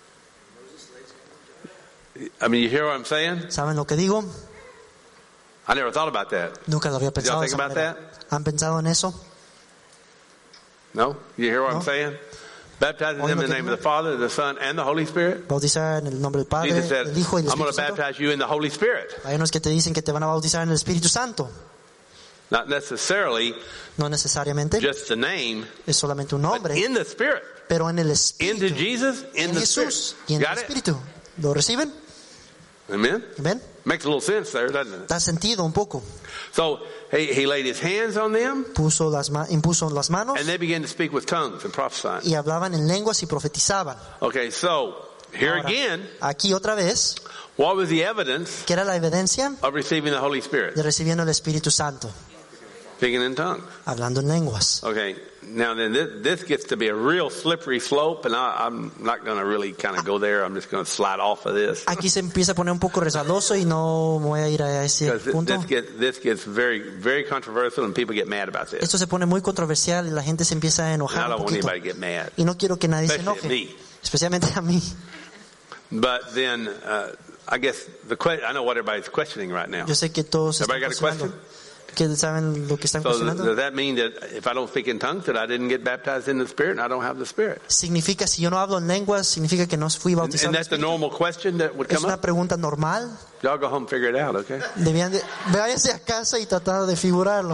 I mean, you hear what I'm saying? ¿Saben lo que digo? I never thought about that. Nunca lo había Did y'all pensado de think esa about manera. ¿Han pensado en eso? No? You hear what No. I'm saying? Baptizing them in the name of the Father, the Son, and the Holy Spirit. Bautizar en el nombre del Padre, Jesus said, del Hijo y del I'm going Espíritu to Santo. baptize you in the Holy Spirit. Hay unos que te dicen que te van a bautizar en el Espíritu Santo. Not necessarily No necesariamente, just the name, es solamente un but nombre, in the Spirit. pero en el Into Espíritu, Jesus, in en the Jesús Spirit. y en el Got it? Espíritu. ¿Lo reciben? Amen? ¿Ven? Makes a little sense there, doesn't it? Da sentido un poco. So he laid his hands on them, Impuso las manos and they began to speak with tongues and prophesy. y hablaban en lenguas y profetizaban. Okay, so Here Ahora, again, aquí otra vez, what was the evidence ¿qué era la evidencia of receiving the Holy Spirit? de recibiendo el Espíritu Santo? Speaking in tongues. Hablando en lenguas. Okay, now then this gets to be a real slippery slope, and I'm not going to really kind of go there. I'm just going to slide off of this. Aquí se empieza a poner un poco resbaloso y no voy a ir a ese punto. This gets very, very controversial, and people get mad about this. Esto se pone muy controversial y la gente se empieza a I enojar un don't want poquito. anybody to get mad, Y no quiero que nadie se especially enoje, me. especialmente a mí. But then, I guess I know what everybody's questioning right now. Yo sé que todos están Everybody got a question? cuestionando. ¿Que saben lo que están So cuestionando? does that mean that if I don't speak in tongues, that I didn't get baptized in the Spirit and I don't have the Spirit? Significa, si yo no hablo en lenguas, significa que no fui bautizado And en el that's the Espíritu. normal question that would Es come una up. pregunta normal. Y'all go home and figure it out, okay? Váyanse a casa y tratando de figurarlo.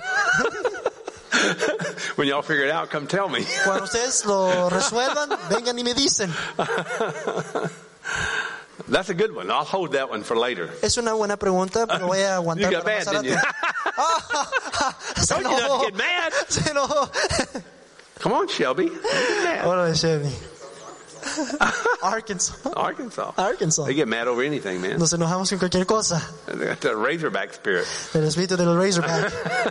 When y'all figure it out, come tell me. Cuando ustedes lo resuelvan, vengan y me dicen. That's a good one. I'll hold that one for later. Es una buena pregunta, pero voy a You aguantar got para mad, más didn't you? Se Told you not to enojó. get mad. Se enojó. Come on, Shelby. Get mad. Hola, Chevy. Arkansas. Arkansas. They get mad over anything, man. Nos enojamos con cualquier cosa. They got the Razorback spirit. El espíritu del Razorback.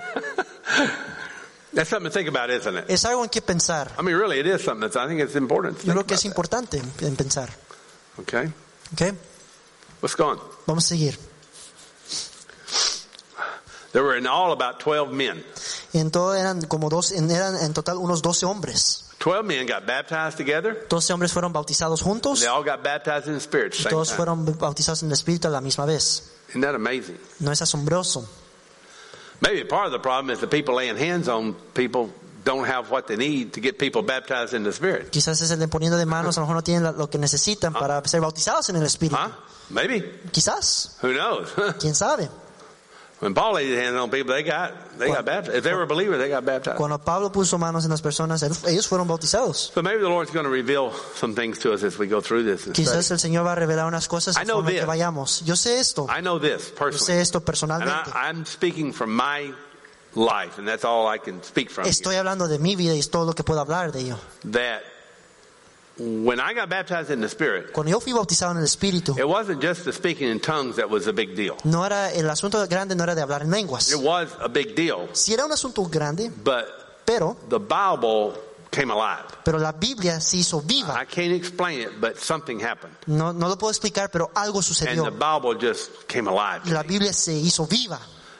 That's something to think about, isn't it? Es algo en que pensar. I mean, really, it is something I think it's important to Yo think creo que es about importante en pensar. that. Okay? ¿Ok? Let's go on. Vamos a seguir. There were in all about 12 men. Y en todo eran en total unos 12 hombres. 12 men got baptized together. 12 hombres fueron bautizados juntos. They all got baptized in the Spirit at Y the same todos time. fueron bautizados en el Espíritu a la misma vez. Isn't that amazing? ¿No es asombroso? Maybe part of the problem is the people laying hands on people don't have what they need to get people baptized in the Spirit. Quizás es el de poniendo de manos, a lo mejor no tienen lo que necesitan para ser bautizados en el Espíritu. Huh? Maybe. Quizás. Who knows? ¿Quién sabe? When Paul laid his hands on people, they got baptized. If they were believers, they got baptized. Cuando Pablo puso manos en las personas, ellos fueron bautizados. So maybe the Lord's going to reveal some things to us as we go through this. And Quizás study. el Señor va a revelar unas cosas I know conforme que this. vayamos. Yo sé esto. I know this Yo personally. sé esto And personalmente. I'm speaking from my life, and that's all I can speak from. Estoy hablando de mi vida y es todo lo que puedo hablar de ello. That when I got baptized in the Spirit, Cuando yo fui bautizado en el Espíritu, it wasn't just the speaking in tongues that was a big deal. no era el asunto grande, no era de hablar en lenguas. It was a big deal, Sí era un asunto grande, but pero the Bible came alive. la Biblia se hizo viva. I can't explain it, but something happened. No lo puedo explicar, pero algo And sucedió. the Bible just came alive. La Biblia se hizo viva.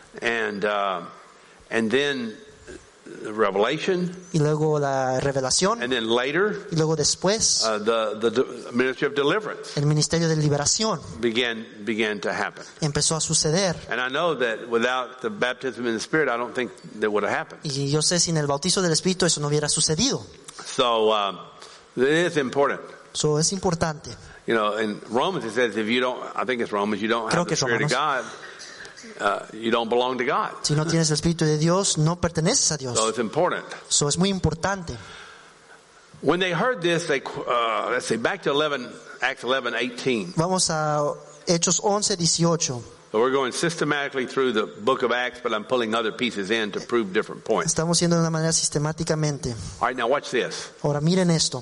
And then Revelation, Y luego la revelación, and then later, y luego después the ministry of deliverance el ministerio de liberación began to happen. empezó a suceder. And I know that without the baptism in the Spirit, I don't think that would have happened. Y yo sé, sin el bautizo del Espíritu eso no hubiera sucedido. So it is important. Eso es importante. You know, in Romans it says if you don't, I think it's Romans, you don't Creo have que the es Spirit of God, you don't belong to God. Si no tienes el Espíritu de Dios, no perteneces a So Dios. it's important. Eso es muy importante. When they heard this, they let's see, back to Acts 11:18. Vamos a Hechos 11:18. So we're going systematically through the book of Acts, but I'm pulling other pieces in to prove different points. Estamos yendo de una manera sistemáticamente. All right, now watch this. Ahora miren esto.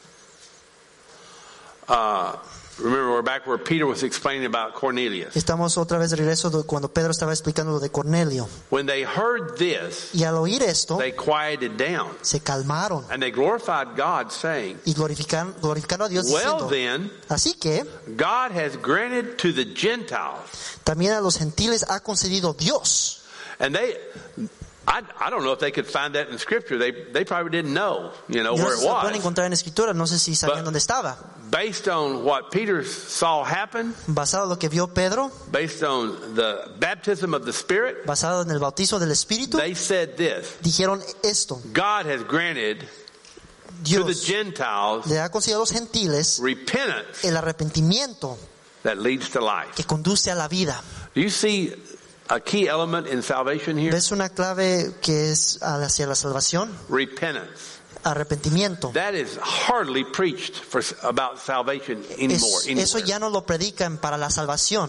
Remember, we're back where Peter was explaining about Cornelius. Estamos otra vez de regreso cuando Pedro estaba explicando lo de Cornelio. When they heard this, Y al oír esto, they quieted down se calmaron and they glorified God, saying, y glorificaron a Dios well diciendo, then, así que God has granted to the Gentiles. también a los gentiles ha concedido Dios. And I don't know if they could find that in Scripture. They probably didn't know, Yo where no it sé si lo pueden was. encontrar en Escritura, no sé si sabían But- dónde estaba. Based on what Peter saw happen, Basado en lo que vio Pedro, based on the baptism of the Spirit, basado en el bautizo del Espíritu, they said this: dijeron esto: God has granted to the Dios Gentiles le ha concedido a los gentiles repentance el arrepentimiento that leads to life. que conduce a la vida. Do you see a key element in salvation here? ¿Ves una clave que es hacia la salvación? Repentance. Arrepentimiento. That is hardly preached about salvation anymore. Eso ya no lo predican para la salvación.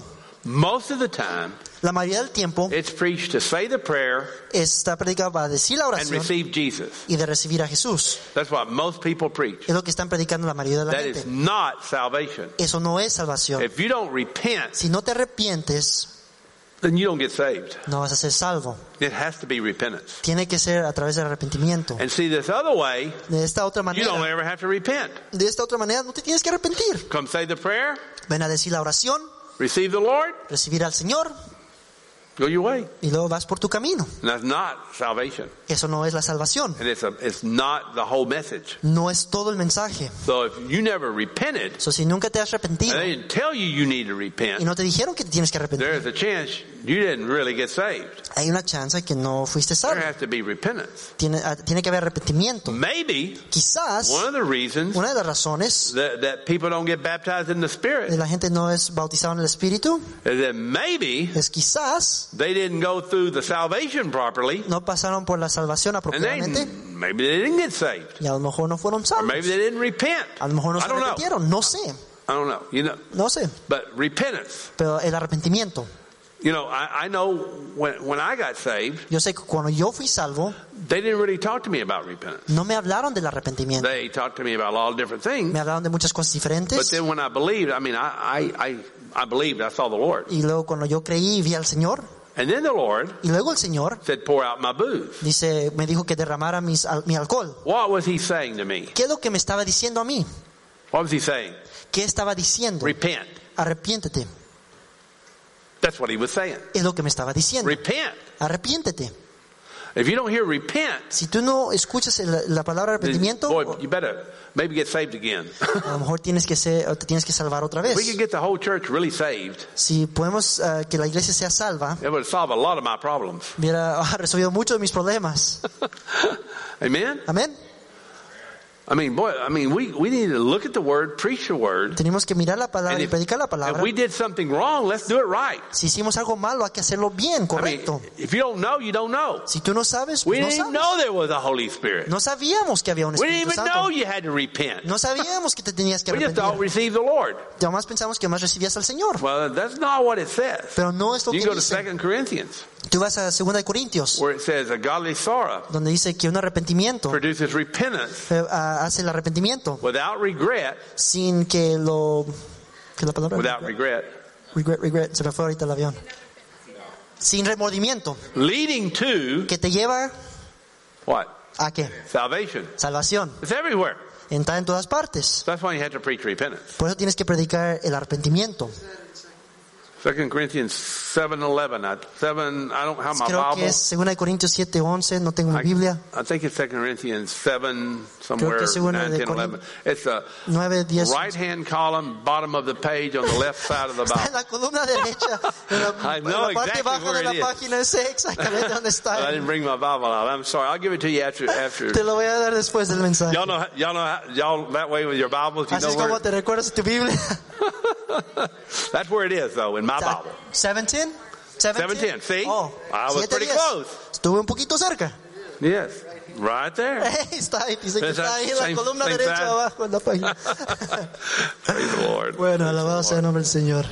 most of the time, La mayoría del tiempo it's preached to say the prayer está predicado para decir la and oración receive Jesus. y de recibir a Jesús. That's what most people preach. Es lo que están predicando la mayoría de la That gente. is not salvation. Eso no es salvación. If you don't repent, Si no te arrepientes, then you don't get saved. no vas a ser salvo. It has to be repentance. Tiene que ser a través del arrepentimiento. And see, this other way, De esta otra you don't manera, ever have to repent. no te tienes que arrepentir. Come say the prayer, Ven a decir la oración, receive the Lord, recibir al Señor go your way. y luego vas por tu camino. And that's not salvation. Eso no es la salvación. And it's not the whole message. No es todo el mensaje. So if you never repented, Si nunca te has and arrepentido they didn't tell you need to y repent, no te dijeron que te tienes que arrepentir, there's a chance you didn't really get saved. hay una chance que no fuiste There salvo. has to be repentance. Tiene que haber arrepentimiento. Maybe Quizás one of the reasons una de las razones that people don't get baptized in the de Spirit la gente no es bautizada en el Espíritu is that maybe es quizás they didn't go through the salvation properly, no pasaron por la salvación and apropiadamente maybe they didn't get saved, y a lo mejor no fueron or salvos. maybe they didn't repent. A lo mejor no I se don't know. arrepintieron. No sé. I don't know. No sé. But repentance. Pero el arrepentimiento. I know when I got saved, Yo sé que cuando yo fui salvo, they didn't really talk to me about repentance. no me hablaron del arrepentimiento. They talked to me about a lot of different things. Me hablaron de muchas cosas But diferentes. then when I believed, I believed, I saw the Lord. Y luego cuando yo creí y vi al Señor, And then the Lord y luego el Señor said, pour out my booze. me dijo que derramara mi alcohol. What was he saying to me? ¿Qué es lo que me estaba diciendo a mí? What was he saying? ¿Qué estaba diciendo? Repent. Arrepiéntete. That's what he was saying. Es lo que me estaba diciendo. Repent. Arrepiéntete. If you don't hear repent, Si tú no escuchas la palabra then, arrepentimiento, boy, you better maybe get saved again. a lo mejor te tienes que salvar otra If we vez. could get the whole church really saved, Si podemos que la iglesia sea salva, it would solve a lot of my problems. hubiera resolvido muchos de mis problemas. Amen? Amén. We need to look at the word, preach the word. Tenemos que mirar la palabra And y predicar la if palabra. we did something wrong, let's do it right. Si hicimos algo malo, hay que hacerlo bien, correcto. If you don't know, you don't know. Si tú no sabes, We pues no didn't even sabes. know there was a Holy Spirit. No sabíamos que había un We didn't Espíritu even know Santo. you had to repent. No sabíamos que te tenías que We just thought arrepentir. receive the Lord. Además pensamos que más recibías al Señor. Well, that's not what it says. Pero no es lo You que can go to dice. 2 Corinthians, Tú vas a 2 de Corintios, where it says a godly sorrow donde dice que un arrepentimiento produces repentance hace el arrepentimiento without regret, sin que lo... ¿Qué es la palabra? without regret, Regret. Se me fue ahorita el avión. Sin remordimiento. leading to Que te lleva what? a qué? Salvation. Salvación. It's everywhere. Está en todas partes. That's why you have to preach repentance. Por eso tienes que predicar el arrepentimiento. 2 Corinthians 7:11. I don't have my Creo que Bible. es 2 de Corintios 7:11, no tengo mi Biblia. I think it's 2 Corinthians 7, somewhere Creo que es 2 9, de 10, 11. It's the 9, 10. right-hand column, bottom of the page on the left side of the Está en Bible. la columna derecha, en I la know parte exactly baja where de la it is. página, sé exactamente dónde I está. didn't bring my Bible out. I'm sorry. I'll give it to you after. Te lo voy a dar después del mensaje. Y'all that way with your Bibles. You Así know es como where. te recuerdas tu Biblia. That's where it is, though, in my Bible. 17? 17. See? Oh, I was 7, pretty 10. close. Estuve un poquito cerca. Yes, right there. Está ahí, dice que Is está that ahí en la same- columna same derecha side? abajo en la página. Praise the Lord. Bueno, alabado sea el nombre del Señor.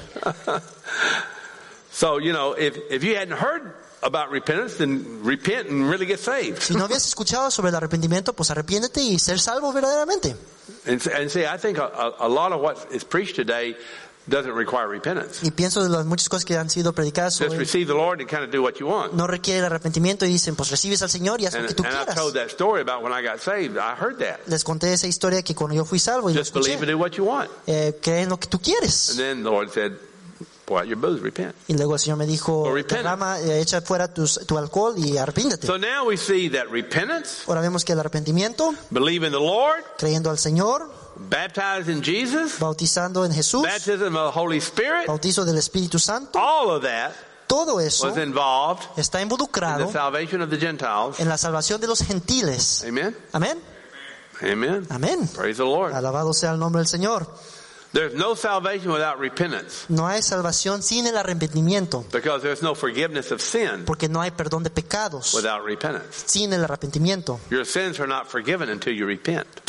So if you hadn't heard about repentance, then repent and really get saved. Si no habías escuchado sobre el arrepentimiento, pues arrepiéntete y ser salvo verdaderamente. And see, I think a lot of what is preached today doesn't require repentance. Y pienso de las muchas cosas que han sido predicadas Just sobre receive the Lord and kind of do what you want. no requiere el arrepentimiento y dicen, pues recibes al Señor y haz lo And que tú I quieras. told that story about when I got saved. I heard that. Les conté esa historia que cuando yo fui salvo y lo Just believe and escuché, do what you want. cree en lo que tú And quieres. then the Lord said, pour out your booze, repent. Y luego el Señor me dijo, Or repent. derrama, echa fuera tu alcohol y arrepiéntete. So now we see that repentance, Ahora vemos que el arrepentimiento, believe in the Lord, creyendo al Señor, baptized in Jesus, bautizando en Jesús, baptism of the Holy Spirit, bautizo del Espíritu Santo, all of that todo eso was involved está in involucrado the salvation of the Gentiles. en la salvación de los gentiles. Amen? Amén. Amen. Amén. Praise the Lord. Alabado sea el nombre del Señor. There's no salvation without repentance No hay salvación sin el arrepentimiento, because there's no forgiveness of sin porque no hay perdón de pecados without repentance. sin el arrepentimiento. Your sins are not forgiven until you repent. Tus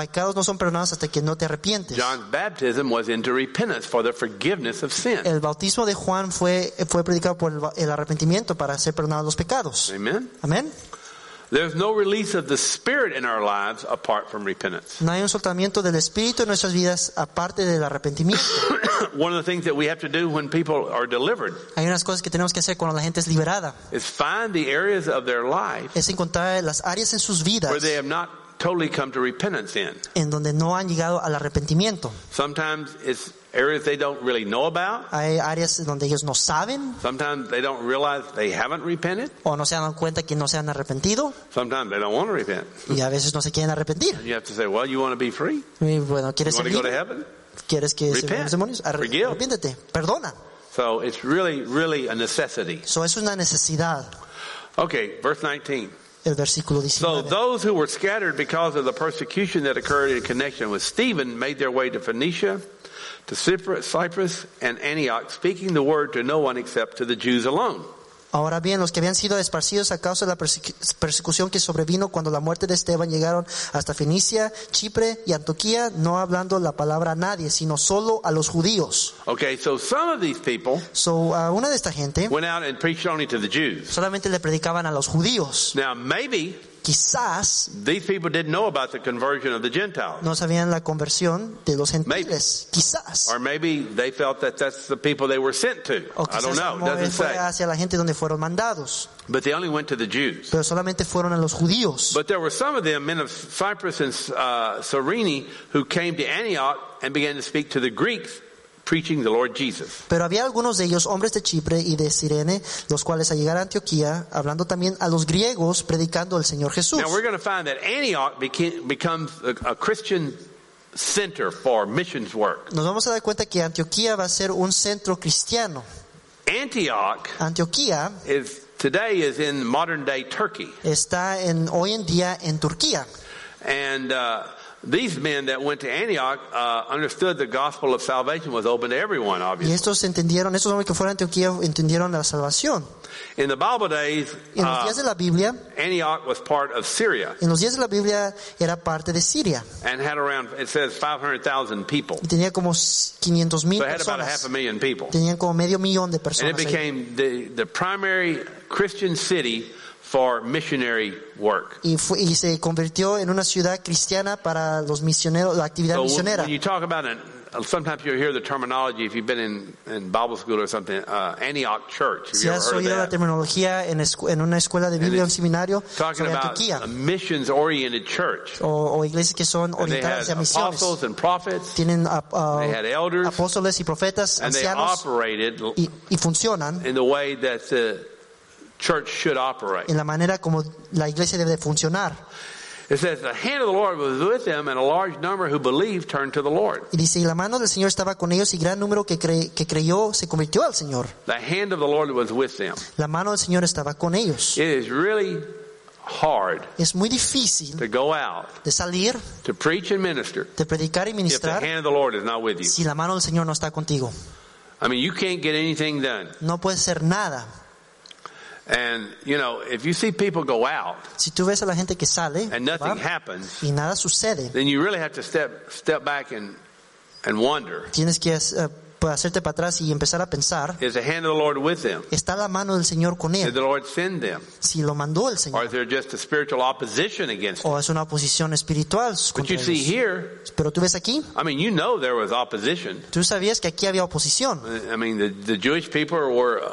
pecados no son perdonados hasta que no te arrepientes. John's baptism was into repentance for the forgiveness of sin. El bautismo de Juan fue predicado por el arrepentimiento para ser perdonados los pecados. Amen. Amén. There's no release of the Spirit in our lives apart from repentance. No hay un soltamiento del Espíritu en nuestras vidas aparte del arrepentimiento. One of the things that we have to do when people are delivered Hay unas cosas que tenemos que hacer cuando la gente es liberada. is find the areas of their life Es encontrar las áreas en sus vidas where they have not totally come to repentance in. en donde no han llegado al arrepentimiento. Sometimes it's areas they don't really know about. Hay áreas donde ellos no saben Sometimes they don't realize they haven't repented. o no se dan cuenta que no se han arrepentido Sometimes they don't want to repent. y a veces no se quieren arrepentir. And you have to say, well, you want to be free? Y bueno, ¿quieres You ser want to go to libre? heaven? ¿Quieres que se Repent. vayan los demonios? Forgive. Arrepiéntete, perdona. So it's really a necessity. Eso es una necesidad. Okay, verse 19. El versículo So 19. those who were scattered because of the persecution that occurred in connection with Stephen made their way to Phoenicia, to Cyprus and Antioch, speaking the word to no one except to the Jews alone. Ahora bien, los que habían sido esparcidos a causa de la persecución que sobrevino cuando la muerte de Esteban llegaron hasta Fenicia, Chipre y Antioquía, no hablando la palabra a nadie, sino solo a los judíos. Okay, so some of these people A una de esta gente went out and preached only to the Jews. solamente le predicaban a los judíos. Now maybe Quizás these people didn't know about the conversion of the Gentiles. no sabían la conversión de los gentiles. Quizás. Or maybe they felt that that's the people they were sent to. O I don't quizás know. It no doesn't fue say. hacia la gente donde fueron mandados. But they only went to the Jews. Pero solamente fueron a los judíos. But there were some of them, men of Cyprus and Cyrene, who came to Antioch and began to speak to the Greeks, preaching the Lord Jesus. Pero había algunos de ellos, hombres de Chipre y de Cirene, los cuales al llegar a Antioquía, hablando también a los griegos, predicando al Señor Jesús. Now we're going to find that Antioch becomes a Christian center for missions work. Nos vamos a dar cuenta que Antioquía va a ser un centro cristiano. Antioch Antioquía today is in modern day Turkey. está hoy en día en Turquía. And these men that went to Antioch understood the gospel of salvation was open to everyone, Y obviously. estos hombres que fueron a Antioquía entendieron la salvación. In the Bible days, En los días de la Biblia, Antioch was part of Syria en los días de la Biblia era parte de Siria. and had around, it says, 500,000 people. Y tenía como 500,000 So it had about personas. 500,000 people. Tenían como medio millón de And it personas ahí. became the primary Christian city for missionary work. Y se convirtió en una ciudad cristiana para los misioneros, la actividad So misionera. when you talk about sometimes you'll hear the terminology if you've been in Bible school or something, Antioch Church. Have Si you ever has heard oído la of that? terminología en una escuela de Biblia o un seminario Talking sobre about Antioquía, a missions-oriented church. o iglesias que son And they had orientadas hacia misiones. apostles and prophets, Tienen they had elders, apóstoles y profetas, and they ancianos, operated y funcionan in the way that the church should operate. en la manera como la iglesia debe de funcionar. It says, the hand of the Lord was with them, and a large number who believed turned to the Lord. Y dice, y la mano del Señor estaba con ellos y gran número que creyó se convirtió al Señor. The hand of the Lord was with them. La mano del Señor estaba con ellos. It is really hard Es muy difícil to go out de salir, to preach and minister de predicar y if the ministrar hand of the Lord is not with you. si la mano del Señor no está contigo. I mean, you can't get anything done. No puedes hacer nada. And, you know, if you see people go out Si tú ves a la gente que sale and nothing ¿va? happens, y nada sucede, then you really have to step back and wonder, tienes que hacerte para atrás y empezar a pensar, is the hand of the Lord with them? ¿está la mano del Señor con Did él? the Lord send them? Si lo mandó el Or Señor, is there just a spiritual opposition against them? o es una oposición espiritual But contra you see ellos. here, Pero tú ves aquí, I mean, you know there was opposition. tú sabías que aquí había oposición. I mean, the Jewish people were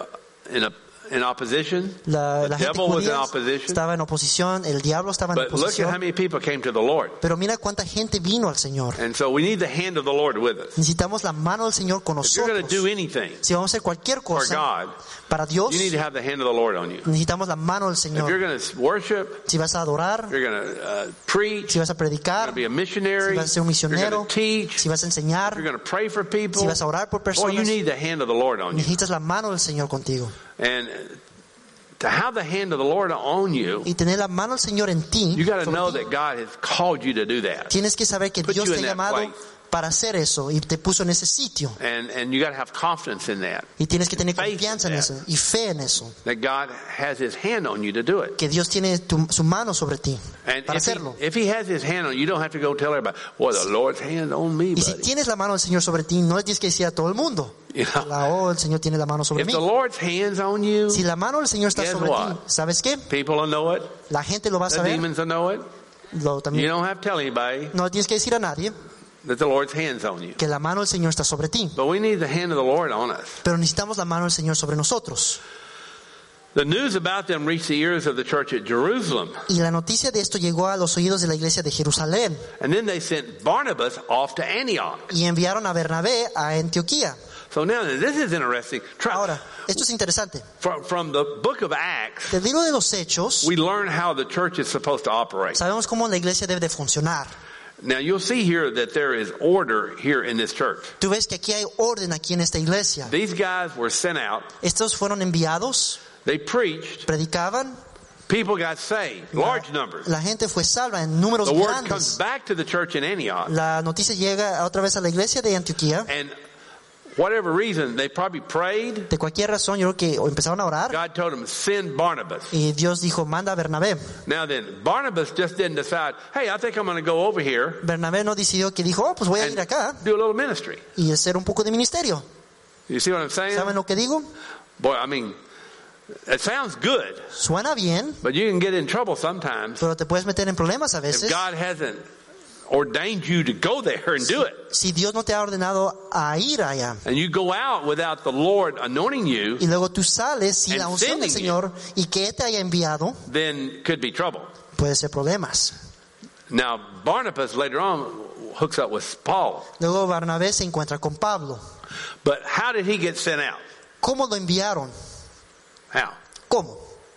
in opposition. La The gente devil was in judía opposition. estaba en oposición, el diablo estaba en But look at how oposición. many people came to the Lord. Pero mira cuánta gente vino al Señor. And so we need the hand of the Lord with us. Necesitamos la mano del Señor con If you're going to nosotros. do anything Si vamos a hacer cualquier for cosa God, para Dios, you need to have the hand of the Lord on you. necesitamos la mano del If you're Señor. going to worship, Si vas a adorar, if you're going to preach, si vas a you're predicar, going to be a si missionary, vas a ser un if you're going misionero, to teach, si vas a if enseñar, you're going to pray for people, si vas a orar por boy, you personas, need the hand of the Lord on you. necesitas la mano del Señor contigo. And to have the hand of the Lord on you, Y tener la mano del Señor en ti, you got to sobre know ti, that God has called you to do that. tienes que saber que Put Dios you te in ha that llamado place. para hacer eso y te puso en ese sitio. And you got to have confidence in that. Y tienes que tener Faith confianza en in eso y fe en eso. That God has His hand on you to do it. Que Dios tiene su mano sobre ti And para hacerlo. if he has His hand on you, you don't have to go tell everybody, "Well, the Lord's hand on me, Y si buddy." tienes la mano del Señor sobre ti, no le tienes que decir a todo el mundo, You know? el Señor tiene la mano sobre If mí. the Lord's hand's on you, Si la mano del Señor está Guess sobre what? ti, ¿sabes qué? people will know it. La gente lo va a The saber. demons will know it. You También, don't have to tell anybody no le tienes que decir a nadie that the Lord's hand's on you. que la mano del Señor está sobre ti. But we need the hand of the Lord on us. Pero necesitamos la mano del Señor sobre nosotros. The news about them reached the ears of the church at Jerusalem. Y la noticia de esto llegó a los oídos de la iglesia de Jerusalén. And then they sent Barnabas off to Antioch. Y enviaron a Bernabé a Antioquía. So now this is interesting. Ahora, esto es interesante. From the book of Acts, Del libro de los Hechos, we learn how the church is supposed to operate. sabemos cómo la iglesia debe de funcionar. Now you'll see here that there is order here in this church. Tú ves que aquí hay orden aquí en esta iglesia. These guys were sent out. Estos fueron enviados, They preached. predicaban, People got saved. Large numbers. la gente fue salva en números The word comes grandes. back to the church in Antioch. La noticia llega otra vez a la iglesia de Antioquía. And whatever reason, they probably prayed. De cualquier razón, yo creo que empezaron a orar God told them, send Barnabas. y Dios dijo, manda a Bernabé. Now then, Barnabas just didn't decide, hey, I think I'm going to go over here Bernabé no decidió que dijo, pues voy a ir and acá do a little ministry. y hacer un poco de ministerio. You see what I'm saying? ¿Saben lo que digo? Boy, I mean, it sounds good, Suena bien, but you can get in trouble sometimes pero te puedes meter en problemas a if veces. God hasn't ordained you to go there and do it. Si Dios no te ha ordenado a ir allá And you go out without the Lord anointing you, y luego tú sales sin la And unción del sending Señor y que Él te haya enviado, then could be trouble. puede ser problemas. Now, Barnabas later on hooks up with Paul. Luego Bernabé se encuentra con Pablo. But how did he get sent out? ¿Cómo lo enviaron? How? ¿Cómo?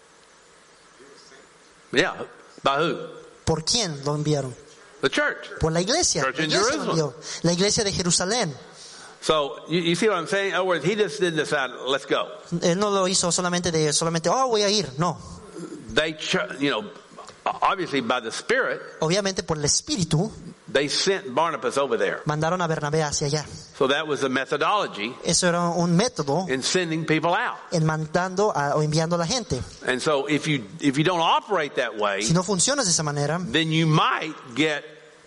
Yeah. By who? ¿Por quién lo enviaron? The church. Por la iglesia. Church La in iglesia lo Jerusalem. envió. La iglesia de Jerusalén. So you see what I'm saying? In other words, he just didn't decide, let's go. Él no lo hizo solamente, voy a ir. No. They, obviously by the Spirit, Obviamente por el Espíritu they sent Barnabas over there. mandaron a Bernabé hacia allá. So that was the methodology Eso era un método in sending people out. en mandando o enviando a la gente. And so if you don't operate that way, Si no funcionas de esa manera, then you might get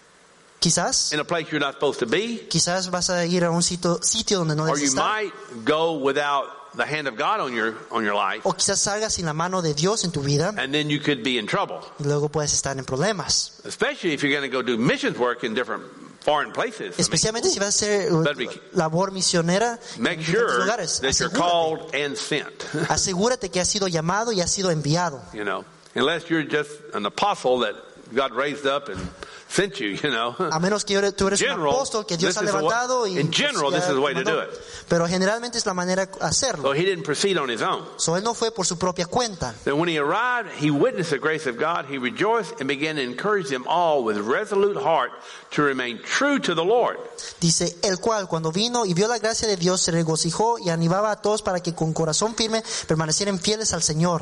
quizás in a place you're not supposed to be, Quizás vas a ir a un sitio donde no or debes you estar. might go without the hand of God on your life, O quizás salgas sin la mano de Dios en tu vida and then you could be in trouble. y luego puedes estar en problemas. Especially if you're going to go do missions work in different foreign places. Especialmente si vas a hacer labor misionera en Make diferentes sure lugares. that you're called and sent. Asegúrate que has sido llamado y has sido enviado. You know, unless you're just an apostle that God raised up and sent you, you know. A menos que tú eres un General, apóstol que Dios this ha is the levantado y in general, ya this is the way to mandó. do it. Pero generalmente es la manera de hacerlo. So he didn't proceed on his own. So él no fue por su propia cuenta. Then when he arrived, he witnessed the grace of God. He rejoiced and began to encourage them all with resolute heart to remain true to the Lord. Dice, el cual cuando vino y vio la gracia de Dios se regocijó y animaba a todos para que con corazón firme permanecieran fieles al Señor.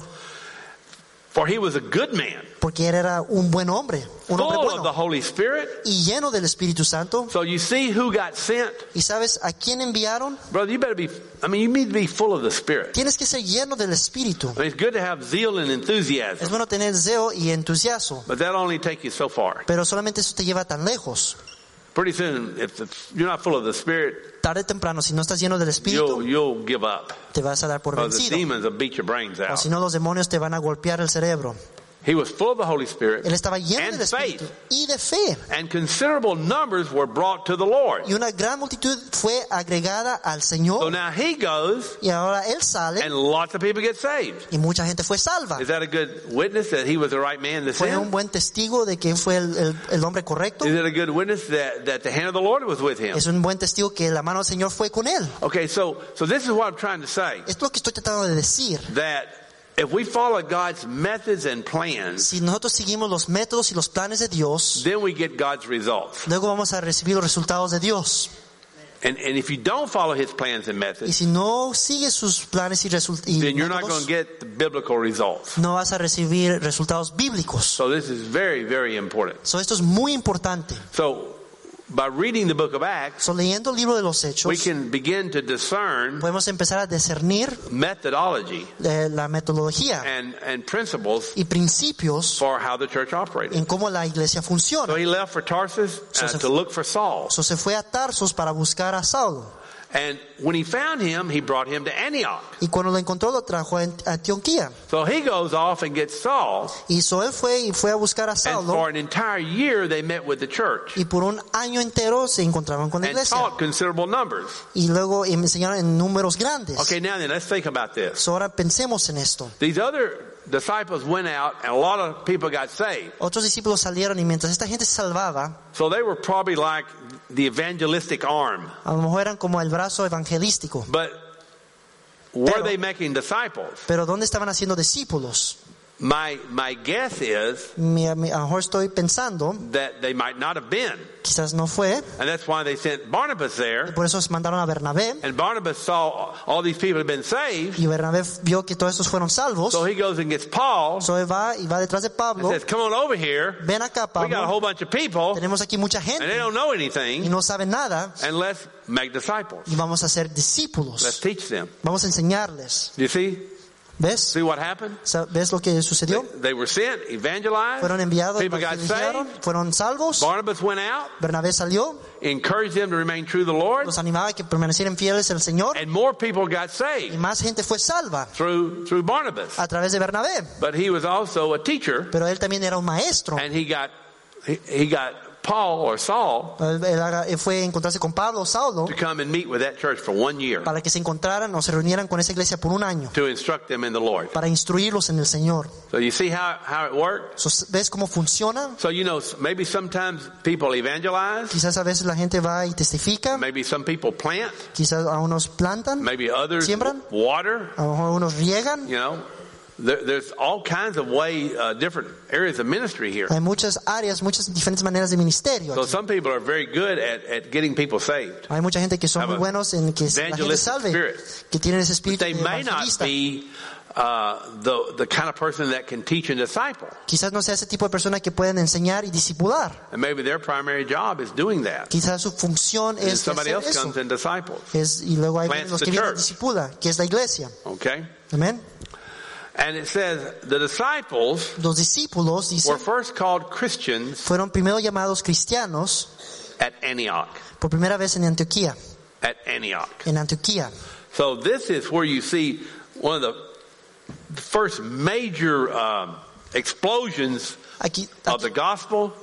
For he was a good man, Porque él era un buen hombre, un hombre full of the bueno Holy Spirit. y lleno del Espíritu Santo. So you see who got sent? ¿Y sabes a quién enviaron? Brother, you need to be full of the Spirit. Tienes que ser lleno del Espíritu. I mean, it's good to have zeal and Es enthusiasm, bueno tener deseo y entusiasmo, but that'll only take you so far. pero solamente eso te lleva tan lejos. Pretty soon, if you're not full of the Spirit, Tarde o temprano, si no estás lleno del Espíritu, you'll give up. te vas a dar por Because the vencido. demons will beat your brains O out. si no, los demonios te van a golpear el cerebro. He was full of the Holy Spirit, Él estaba lleno And del Espíritu faith. y de fe. and considerable numbers were brought to the Lord. Y una gran multitud fue agregada al So Señor. now he goes, Y ahora Él sale and lots of people get saved. y mucha gente fue salva. Is that a good witness that he was the right man to Fue un sin? buen testigo de que fue el hombre correcto. Is it a good witness that the hand of the Lord was with him? Es un buen testigo que la mano del Señor fue con él. Okay, so this is what I'm trying to say. Esto es lo que estoy tratando de decir. That if we follow God's methods and plans, Si nosotros seguimos los métodos y los planes de Dios, then we get God's results. luego vamos a recibir los resultados de Dios. And if you don't follow his plans and Y methods, si no sigues sus planes y then you're not going métodos, to get the biblical results. no vas a recibir resultados bíblicos. So this is very, very important. So, esto es muy importante. So by reading the book of Acts, So, leyendo el libro de los we Hechos, can begin to discern podemos empezar a discernir methodology la metodología and principles y principios for how the church operated. en cómo la iglesia So funciona. he left for Tarsus to look for Saul. So, se fue a Tarsos para buscar a Saulo. And when he found him, he brought him to Antioch. Y cuando lo encontró, lo trajo a Antioquía. So he goes off and gets Saul. Y so él fue a buscar a And Saulo. for an entire year, they met with the church Y por un año entero se encontraban con la and iglesia. taught considerable numbers. Y luego me enseñaron en números grandes. Okay, now then, let's think about this. So ahora pensemos en esto. These other disciples went out and a lot of people got saved. Otros discípulos salieron y mientras esta gente se salvaba, So they were probably like the evangelistic arm. a lo mejor eran como el brazo evangelístico. But were they making disciples? Pero ¿dónde estaban haciendo discípulos? My guess is A lo mejor estoy pensando, that they might not have been. quizás no fue. And that's why they sent Barnabas there. Por eso mandaron a Bernabé. And Barnabas saw all these people had been saved. Y Bernabé vio que todos estos fueron salvos. So he goes and gets Paul So él va detrás de and Pablo. says, come on over here. Ven acá, We got a Pablo. whole bunch of people Tenemos aquí mucha and they gente don't know y anything. no saben nada. And let's make disciples. Y vamos a ser Let's discípulos. teach them. Vamos a enseñarles. You see? ¿Ves? See what happened? ¿Ves lo que sucedió? They were sent, evangelized. Fueron enviados, People got evangelizaron, saved. fueron salvos. Barnabas went out, Bernabé salió, encouraged them to remain true to the Lord. los animaba a que permanecieran fieles al Señor. And more people got Y saved más gente fue salva through Barnabas. a través de Bernabé. But he was also a teacher, Pero él también era un maestro. and he got Paul or Saul Él fue a encontrarse con Pablo o Saulo to come and meet with that church for 1 year para que se encontraran o se reunieran con esa iglesia por un año, to instruct them in the Lord. para instruirlos en el Señor. So you see how it worked? So, ¿ves cómo funciona? So maybe sometimes people evangelize, Quizás a veces la gente va y testifica, maybe some people plant, quizás a unos plantan, maybe others Siembran. water, a lo mejor unos riegan. There's all kinds of different areas of ministry here. Hay muchas áreas, muchas diferentes maneras de ministerio. So Aquí. some people are very good at getting people saved. Hay mucha gente que son muy buenos en que la gente Evangelistic salve, spirit. que tienen ese But espíritu they may not evangelista. be the kind of person that can teach and disciple. Quizás no sea ese tipo de persona que pueden enseñar y discipular. And maybe their primary job is doing that. Quizás su función And es somebody hacer else eso. comes and disciples. Y luego hay Plants los the que vienen a church. discipula, que es la iglesia. Okay? Amén. And it says the disciples Los discípulos, dice, were first called Christians fueron primero llamados cristianos at Antioch. por primera vez en Antioquía. At Antioch. En Antioquía. So this is where you see one of the first major explosions Aquí, of the gospel.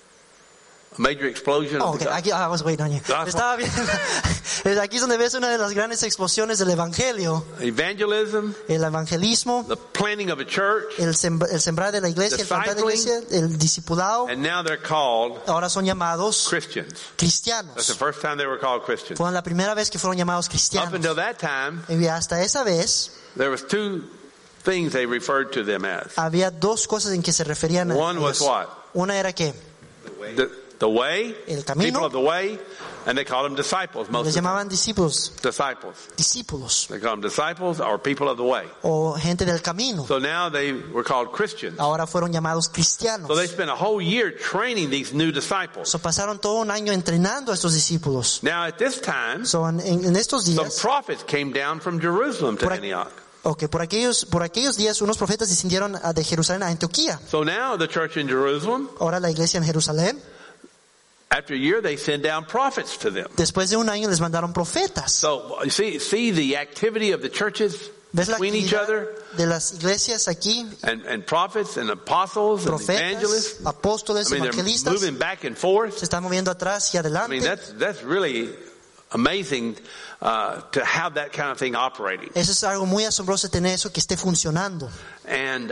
A major explosion oh, of the okay. gospel. I was waiting on you. Gospel. Estaba viendo. Aquí es donde ves una de las grandes explosiones del evangelio. Evangelism, El evangelismo, the planting of a church, el sembrar de la iglesia, el plantar de la iglesia, el discipulado. and now they're called Ahora son llamados Christians. That's the cristianos. first time they were called Christians. Fueron la primera vez que fueron llamados Up cristianos. until that time, Y hasta esa vez there was two things they referred to them as. había dos cosas en que se referían a One was ellos. what? Una era que The way, El camino. people of the way, and they called them disciples most les of the time. llamaban discípulos, Disciples. They called them disciples or people of the way. o gente del camino. So now they were called Christians. Ahora fueron llamados cristianos. So they spent a whole year training these new disciples. So pasaron todo un año entrenando a estos discípulos. Now at this time, So en estos some días, prophets came down from Jerusalem to Por ac- Antioch. okay, por aquellos días unos profetas descendieron de Jerusalén a Antioquía. So now the church in Jerusalem, Ahora la iglesia en Jerusalén, after a year, they send down prophets to them. después de un año les mandaron profetas. So you see the activity of the churches ¿Ves la between each actividad other, de las iglesias aquí? and prophets and apostles and evangelists. Profetas, apóstoles, I mean, they're evangelistas, moving back and forth. se están moviendo atrás y I mean, adelante. that's really amazing to have that kind of thing operating. Eso es algo muy asombroso tener eso que esté funcionando. And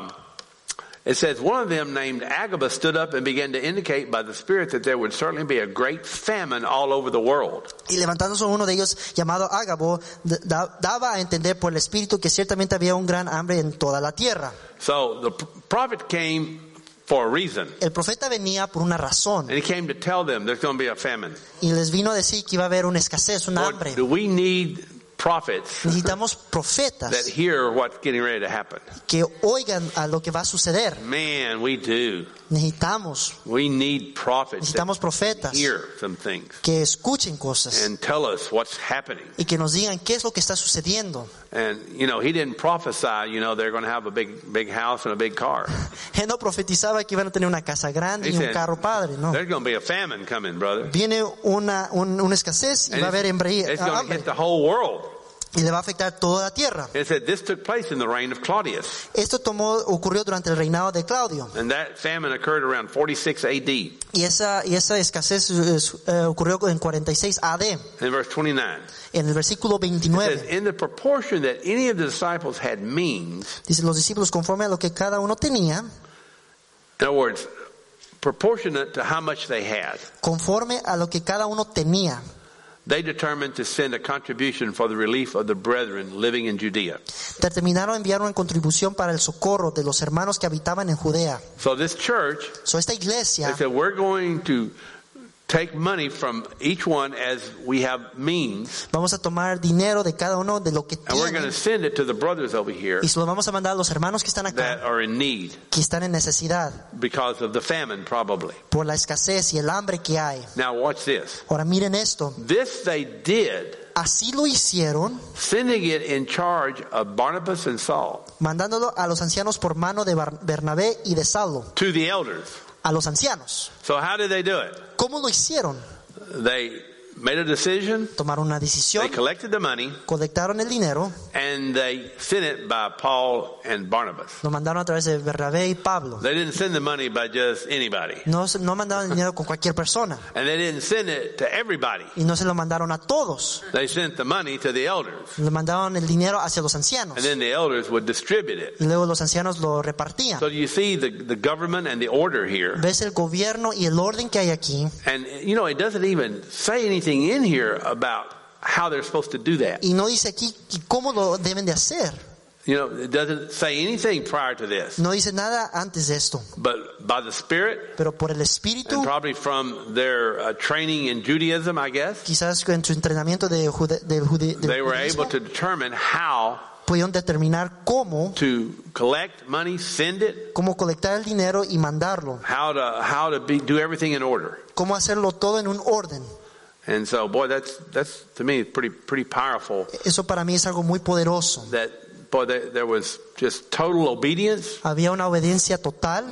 it says one of them named Agabus stood up and began to indicate by the Spirit that there would certainly be a great famine all over the world. Y levantándose uno de ellos, llamado Ágabo, daba a entender por el Espíritu que ciertamente había un gran hambre en toda la tierra. So the prophet came for a reason. El profeta venía por una razón And he came to tell them there's going to be a famine. y les vino a decir que iba a haber una escasez, una Lord, hambre. do we need prophets Necesitamos that profetas hear what's getting ready to happen. que oigan a lo que va a suceder. Man, we do. We need prophets that necesitamos profetas hear some things que escuchen cosas and tell us what's happening. y que nos digan qué es lo que está sucediendo. And, he didn't prophesy, they're going to have a big house and a big car. Él no profetizaba que iban a tener una casa grande He y un said, carro padre, no. There's going to be a famine coming, brother. Viene una escasez y And va a haber it's going to hambre hit the whole world. y le va a afectar toda la tierra. It said this took place in the reign of Claudius. Esto ocurrió durante el reinado de Claudio. And that famine occurred around 46 AD. Y esa escasez ocurrió en 46 AD. In verse 29. En el versículo It says, 29 in the proportion that any of the disciples had means, dice, los discípulos conforme a lo que cada uno tenía, in other words, proportionate to how much they had, conforme a lo que cada uno tenía, they determined to send a contribution for the relief of the brethren living in Judea. determinaron enviar una contribución para el socorro de los hermanos que habitaban en Judea. So this church, Esta iglesia, they said, we're going to take money from each one as we have means, vamos a tomar dinero de cada uno de lo que and we're going tienen to send it to the brothers over here y se lo vamos a mandar a los hermanos que están that acá, are in need que están en necesidad because of the famine, probably. por la escasez y el hambre que hay. Now watch this. Ahora miren esto, This they did, así lo hicieron, sending it in charge of Barnabas and Saul mandándolo a los ancianos por mano de Bernabé y de Saulo, to the elders. a los ancianos. So how did they do it? ¿Cómo lo hicieron? They made a decision, Tomaron una they decisión, collected the money, colectaron el dinero, and they sent it by Paul and Barnabas. lo mandaron a través de Bernabé y Pablo. They didn't send the money by just anybody. No mandaron el dinero con cualquier persona And they didn't send it to everybody. y no se lo mandaron a todos. They sent the money to the elders. Le mandaron el dinero hacia los ancianos And then the elders would distribute it. y luego los ancianos lo repartían. So you see the government and the order here. Ves el gobierno y el orden que hay aquí, And it doesn't even say anything in here about how they're supposed to do that. y no dice aquí cómo lo deben de hacer. It doesn't say anything prior to this. No dice nada antes de esto, But by the Spirit, pero por el Espíritu, and probably from their training in Judaism, I guess, quizás en su entrenamiento del they were judaísmo, able to determine how pudieron determinar cómo to collect money, send it, colectar el dinero y mandarlo, how to do everything in order. cómo hacerlo todo en un orden. And so, boy, that's to me pretty powerful. Eso para mí es algo muy poderoso. That there was just total obedience. Había una obediencia total.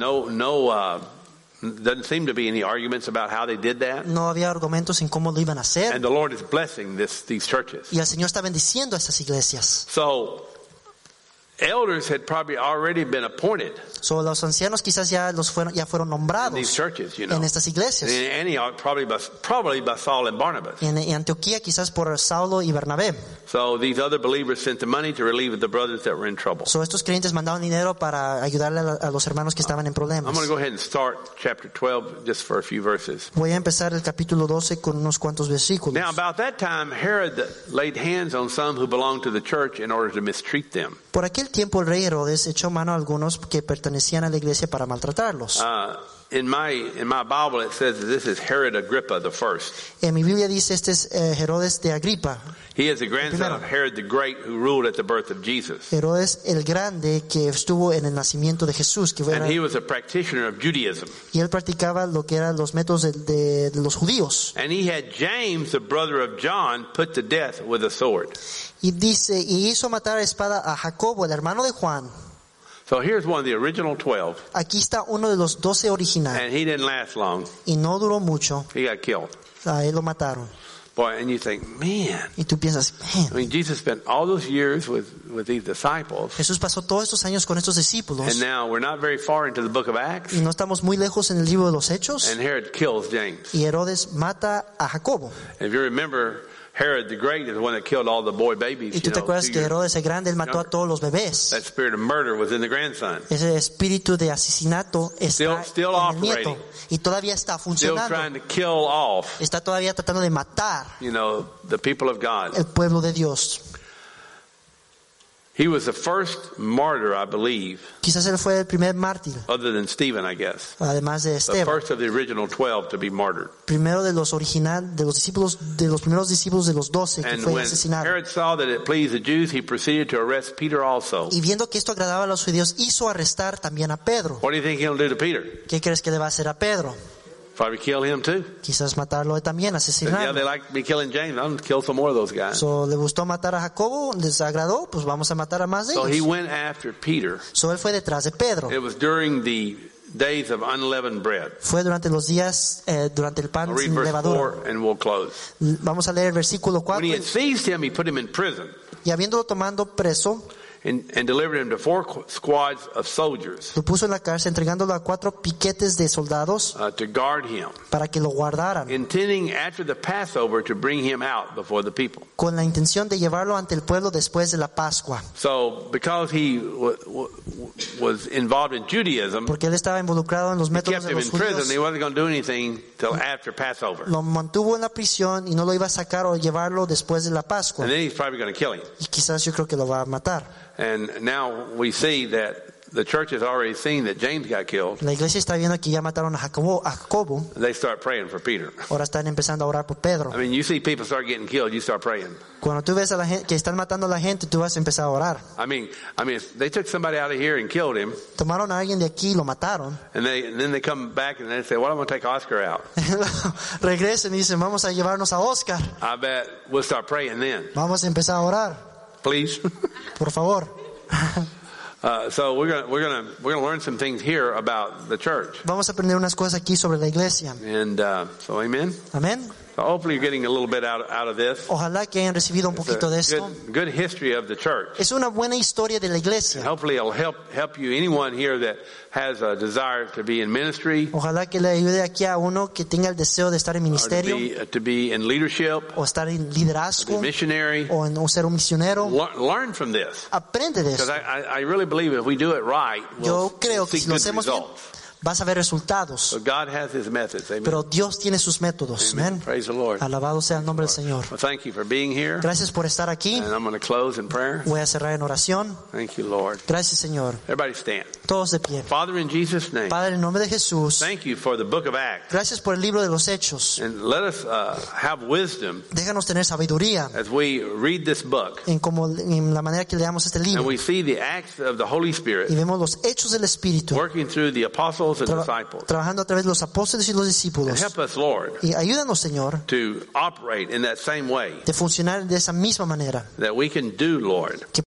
Doesn't seem to be any arguments about how they did that. No había argumentos en cómo lo iban a hacer. And the Lord is blessing these churches. Y el Señor está bendiciendo a estas iglesias. So, elders had probably already been appointed Los ancianos quizás ya fueron in nombrados these churches, en estas iglesias. In Antioch, probably by Saul and Barnabas. En Antioquía quizás por Saulo y Bernabé. So these other believers sent the money to relieve the brothers that were in trouble. Estos creyentes mandaban dinero para ayudarle a los hermanos que estaban en problemas. I'm going to go ahead and start chapter 12 just for a few verses. Voy a empezar el capítulo 12 con unos cuantos versículos. Now about that time Herod laid hands on some who belonged to the church in order to mistreat them. Por aquel tiempo el rey Herodes echó mano a algunos que pertenecían a la iglesia para maltratarlos. In my Bible it says that this is Herod Agrippa the first. En mi Biblia dice este es Herodes de Agripa. He is the grandson of Herod the Great who ruled at the birth of Jesus. Herodes el grande que estuvo en el nacimiento de Jesús, And he was a practitioner of Judaism. Y él practicaba lo que eran los métodos de los judíos. And he had James, the brother of John, put to death with a sword. Y dice, y hizo matar a espada a Jacobo, el hermano de Juan. So here's one of the original 12. Aquí está uno de los 12 originales. And he didn't last long. Y no duró mucho. He got killed. A él lo mataron. Boy, and you think, man. Y tú piensas, I mean, Jesus spent all those years with these disciples. Jesús pasó todos estos años con estos discípulos. And now we're not very far into the book of Acts. Y no estamos muy lejos en el libro de los Hechos. And Herod kills James. Y Herodes mata a Jacobo. If you remember, Herod the Great is the one that killed all the boy babies. Y tú te acuerdas que Herodes el grande él mató a todos los bebés. That spirit of murder was in the grandson. Ese espíritu de asesinato está Still en el nieto. operating. Y todavía está Still funcionando. trying to kill off, Está todavía tratando de matar the people of God. el pueblo de Dios. He was the first martyr, I believe, Quizás él fue el primer mártir, other than Stephen, I guess. además de The Esteban. first of the original 12 to be martyred. Primero de los discípulos, de los primeros discípulos de los 12 que And fue when asesinado. Herod saw that it pleased the Jews, he proceeded to arrest Peter also. Y viendo que esto agradaba a los judíos, hizo arrestar también a Pedro. What do you think he'll do to Peter? ¿Qué crees que le va a hacer a Pedro? Probably kill him too. Quizás matarlo también, Yeah, asesinarlo. they like me killing James. I'll kill some more of those guys. So, le gustó matar a Jacobo, les agradó, pues vamos a matar a más de So he ellos. went after Peter. So, él fue detrás de Pedro. It was during the days of unleavened bread. Fue durante los días, durante el I'll pan read sin verse levadura. 4 and we'll close. Vamos a leer el versículo When 4. he had seized him, he put him in prison Y habiéndolo tomando preso, and delivered him to 4 squads of soldiers lo puso en la cárcel, entregándolo a 4 piquetes de soldados to guard him, para que lo guardaran, intending after the Passover to bring him out before the people. con la intención de llevarlo ante el pueblo después de la Pascua. So because he was involved in Judaism, Porque él estaba involucrado en los he métodos kept de him los in prison. He judíos. wasn't going to do anything till after Passover. Lo mantuvo en la prisión y no lo iba a sacar o llevarlo después de la Pascua. And then he's probably going to kill him. Y quizás yo creo que lo va a matar. And now we see that the church has already seen that James got killed. La iglesia está viendo que ya mataron a Jacobo. They start praying for Peter. Ahora están empezando a orar por Pedro. I mean, you see people start getting killed, you start praying. Cuando tú ves a la gente que están matando a la gente, tú vas a empezar a orar. I mean, if they took somebody out of here and killed him, Tomaron a alguien de aquí y lo mataron. and then they come back and they say, "Well, I'm going to take Oscar out." Regresen y dicen, vamos a llevarnos a Oscar. I bet we'll start praying then. Vamos a empezar a orar, Please. por favor. So we're gonna learn some things here about the church, Vamos a aprender unas cosas aquí sobre la iglesia. and so amen. Amén. So hopefully you're getting a little bit out of this. Ojalá que hayan recibido un It's poquito de a esto. good history of the church. Es una buena historia de la iglesia. Hopefully it'll help you. Anyone here that has a desire to be in ministry Ojalá que le ayude aquí a uno que tenga el deseo de estar en or ministerio to be in leadership, o estar en be liderazgo missionary, o en ser un misionero. learn from this. Aprende de Because eso. I really believe if we do it right, we'll Yo creo que see si lo good hacemos bien, results. vas a ver resultados. So God has His methods. Amen. Pero Dios tiene sus métodos. Amen. Amén. Praise the Lord. Alabado sea el nombre del Señor. Well, thank you for being here. Gracias por estar aquí. And I'm going to close in prayer. Voy a cerrar en oración. Thank you, Lord. Gracias, Señor. Everybody stand. Todos de pie. Father, in Jesus' name, Padre, en nombre de Jesús, thank you for the book of Acts. gracias por el libro de los Hechos. And let us have wisdom Déjanos tener sabiduría as we read this book. en la manera que leamos este And libro. we see the acts of the Holy Y Spirit vemos los hechos del Espíritu working through the apostles and disciples. trabajando a través de los apóstoles y los And discípulos. help us, Lord, Y ayúdanos, Señor, to operate in that same way de funcionar de esa misma manera. that we can do, Lord, Que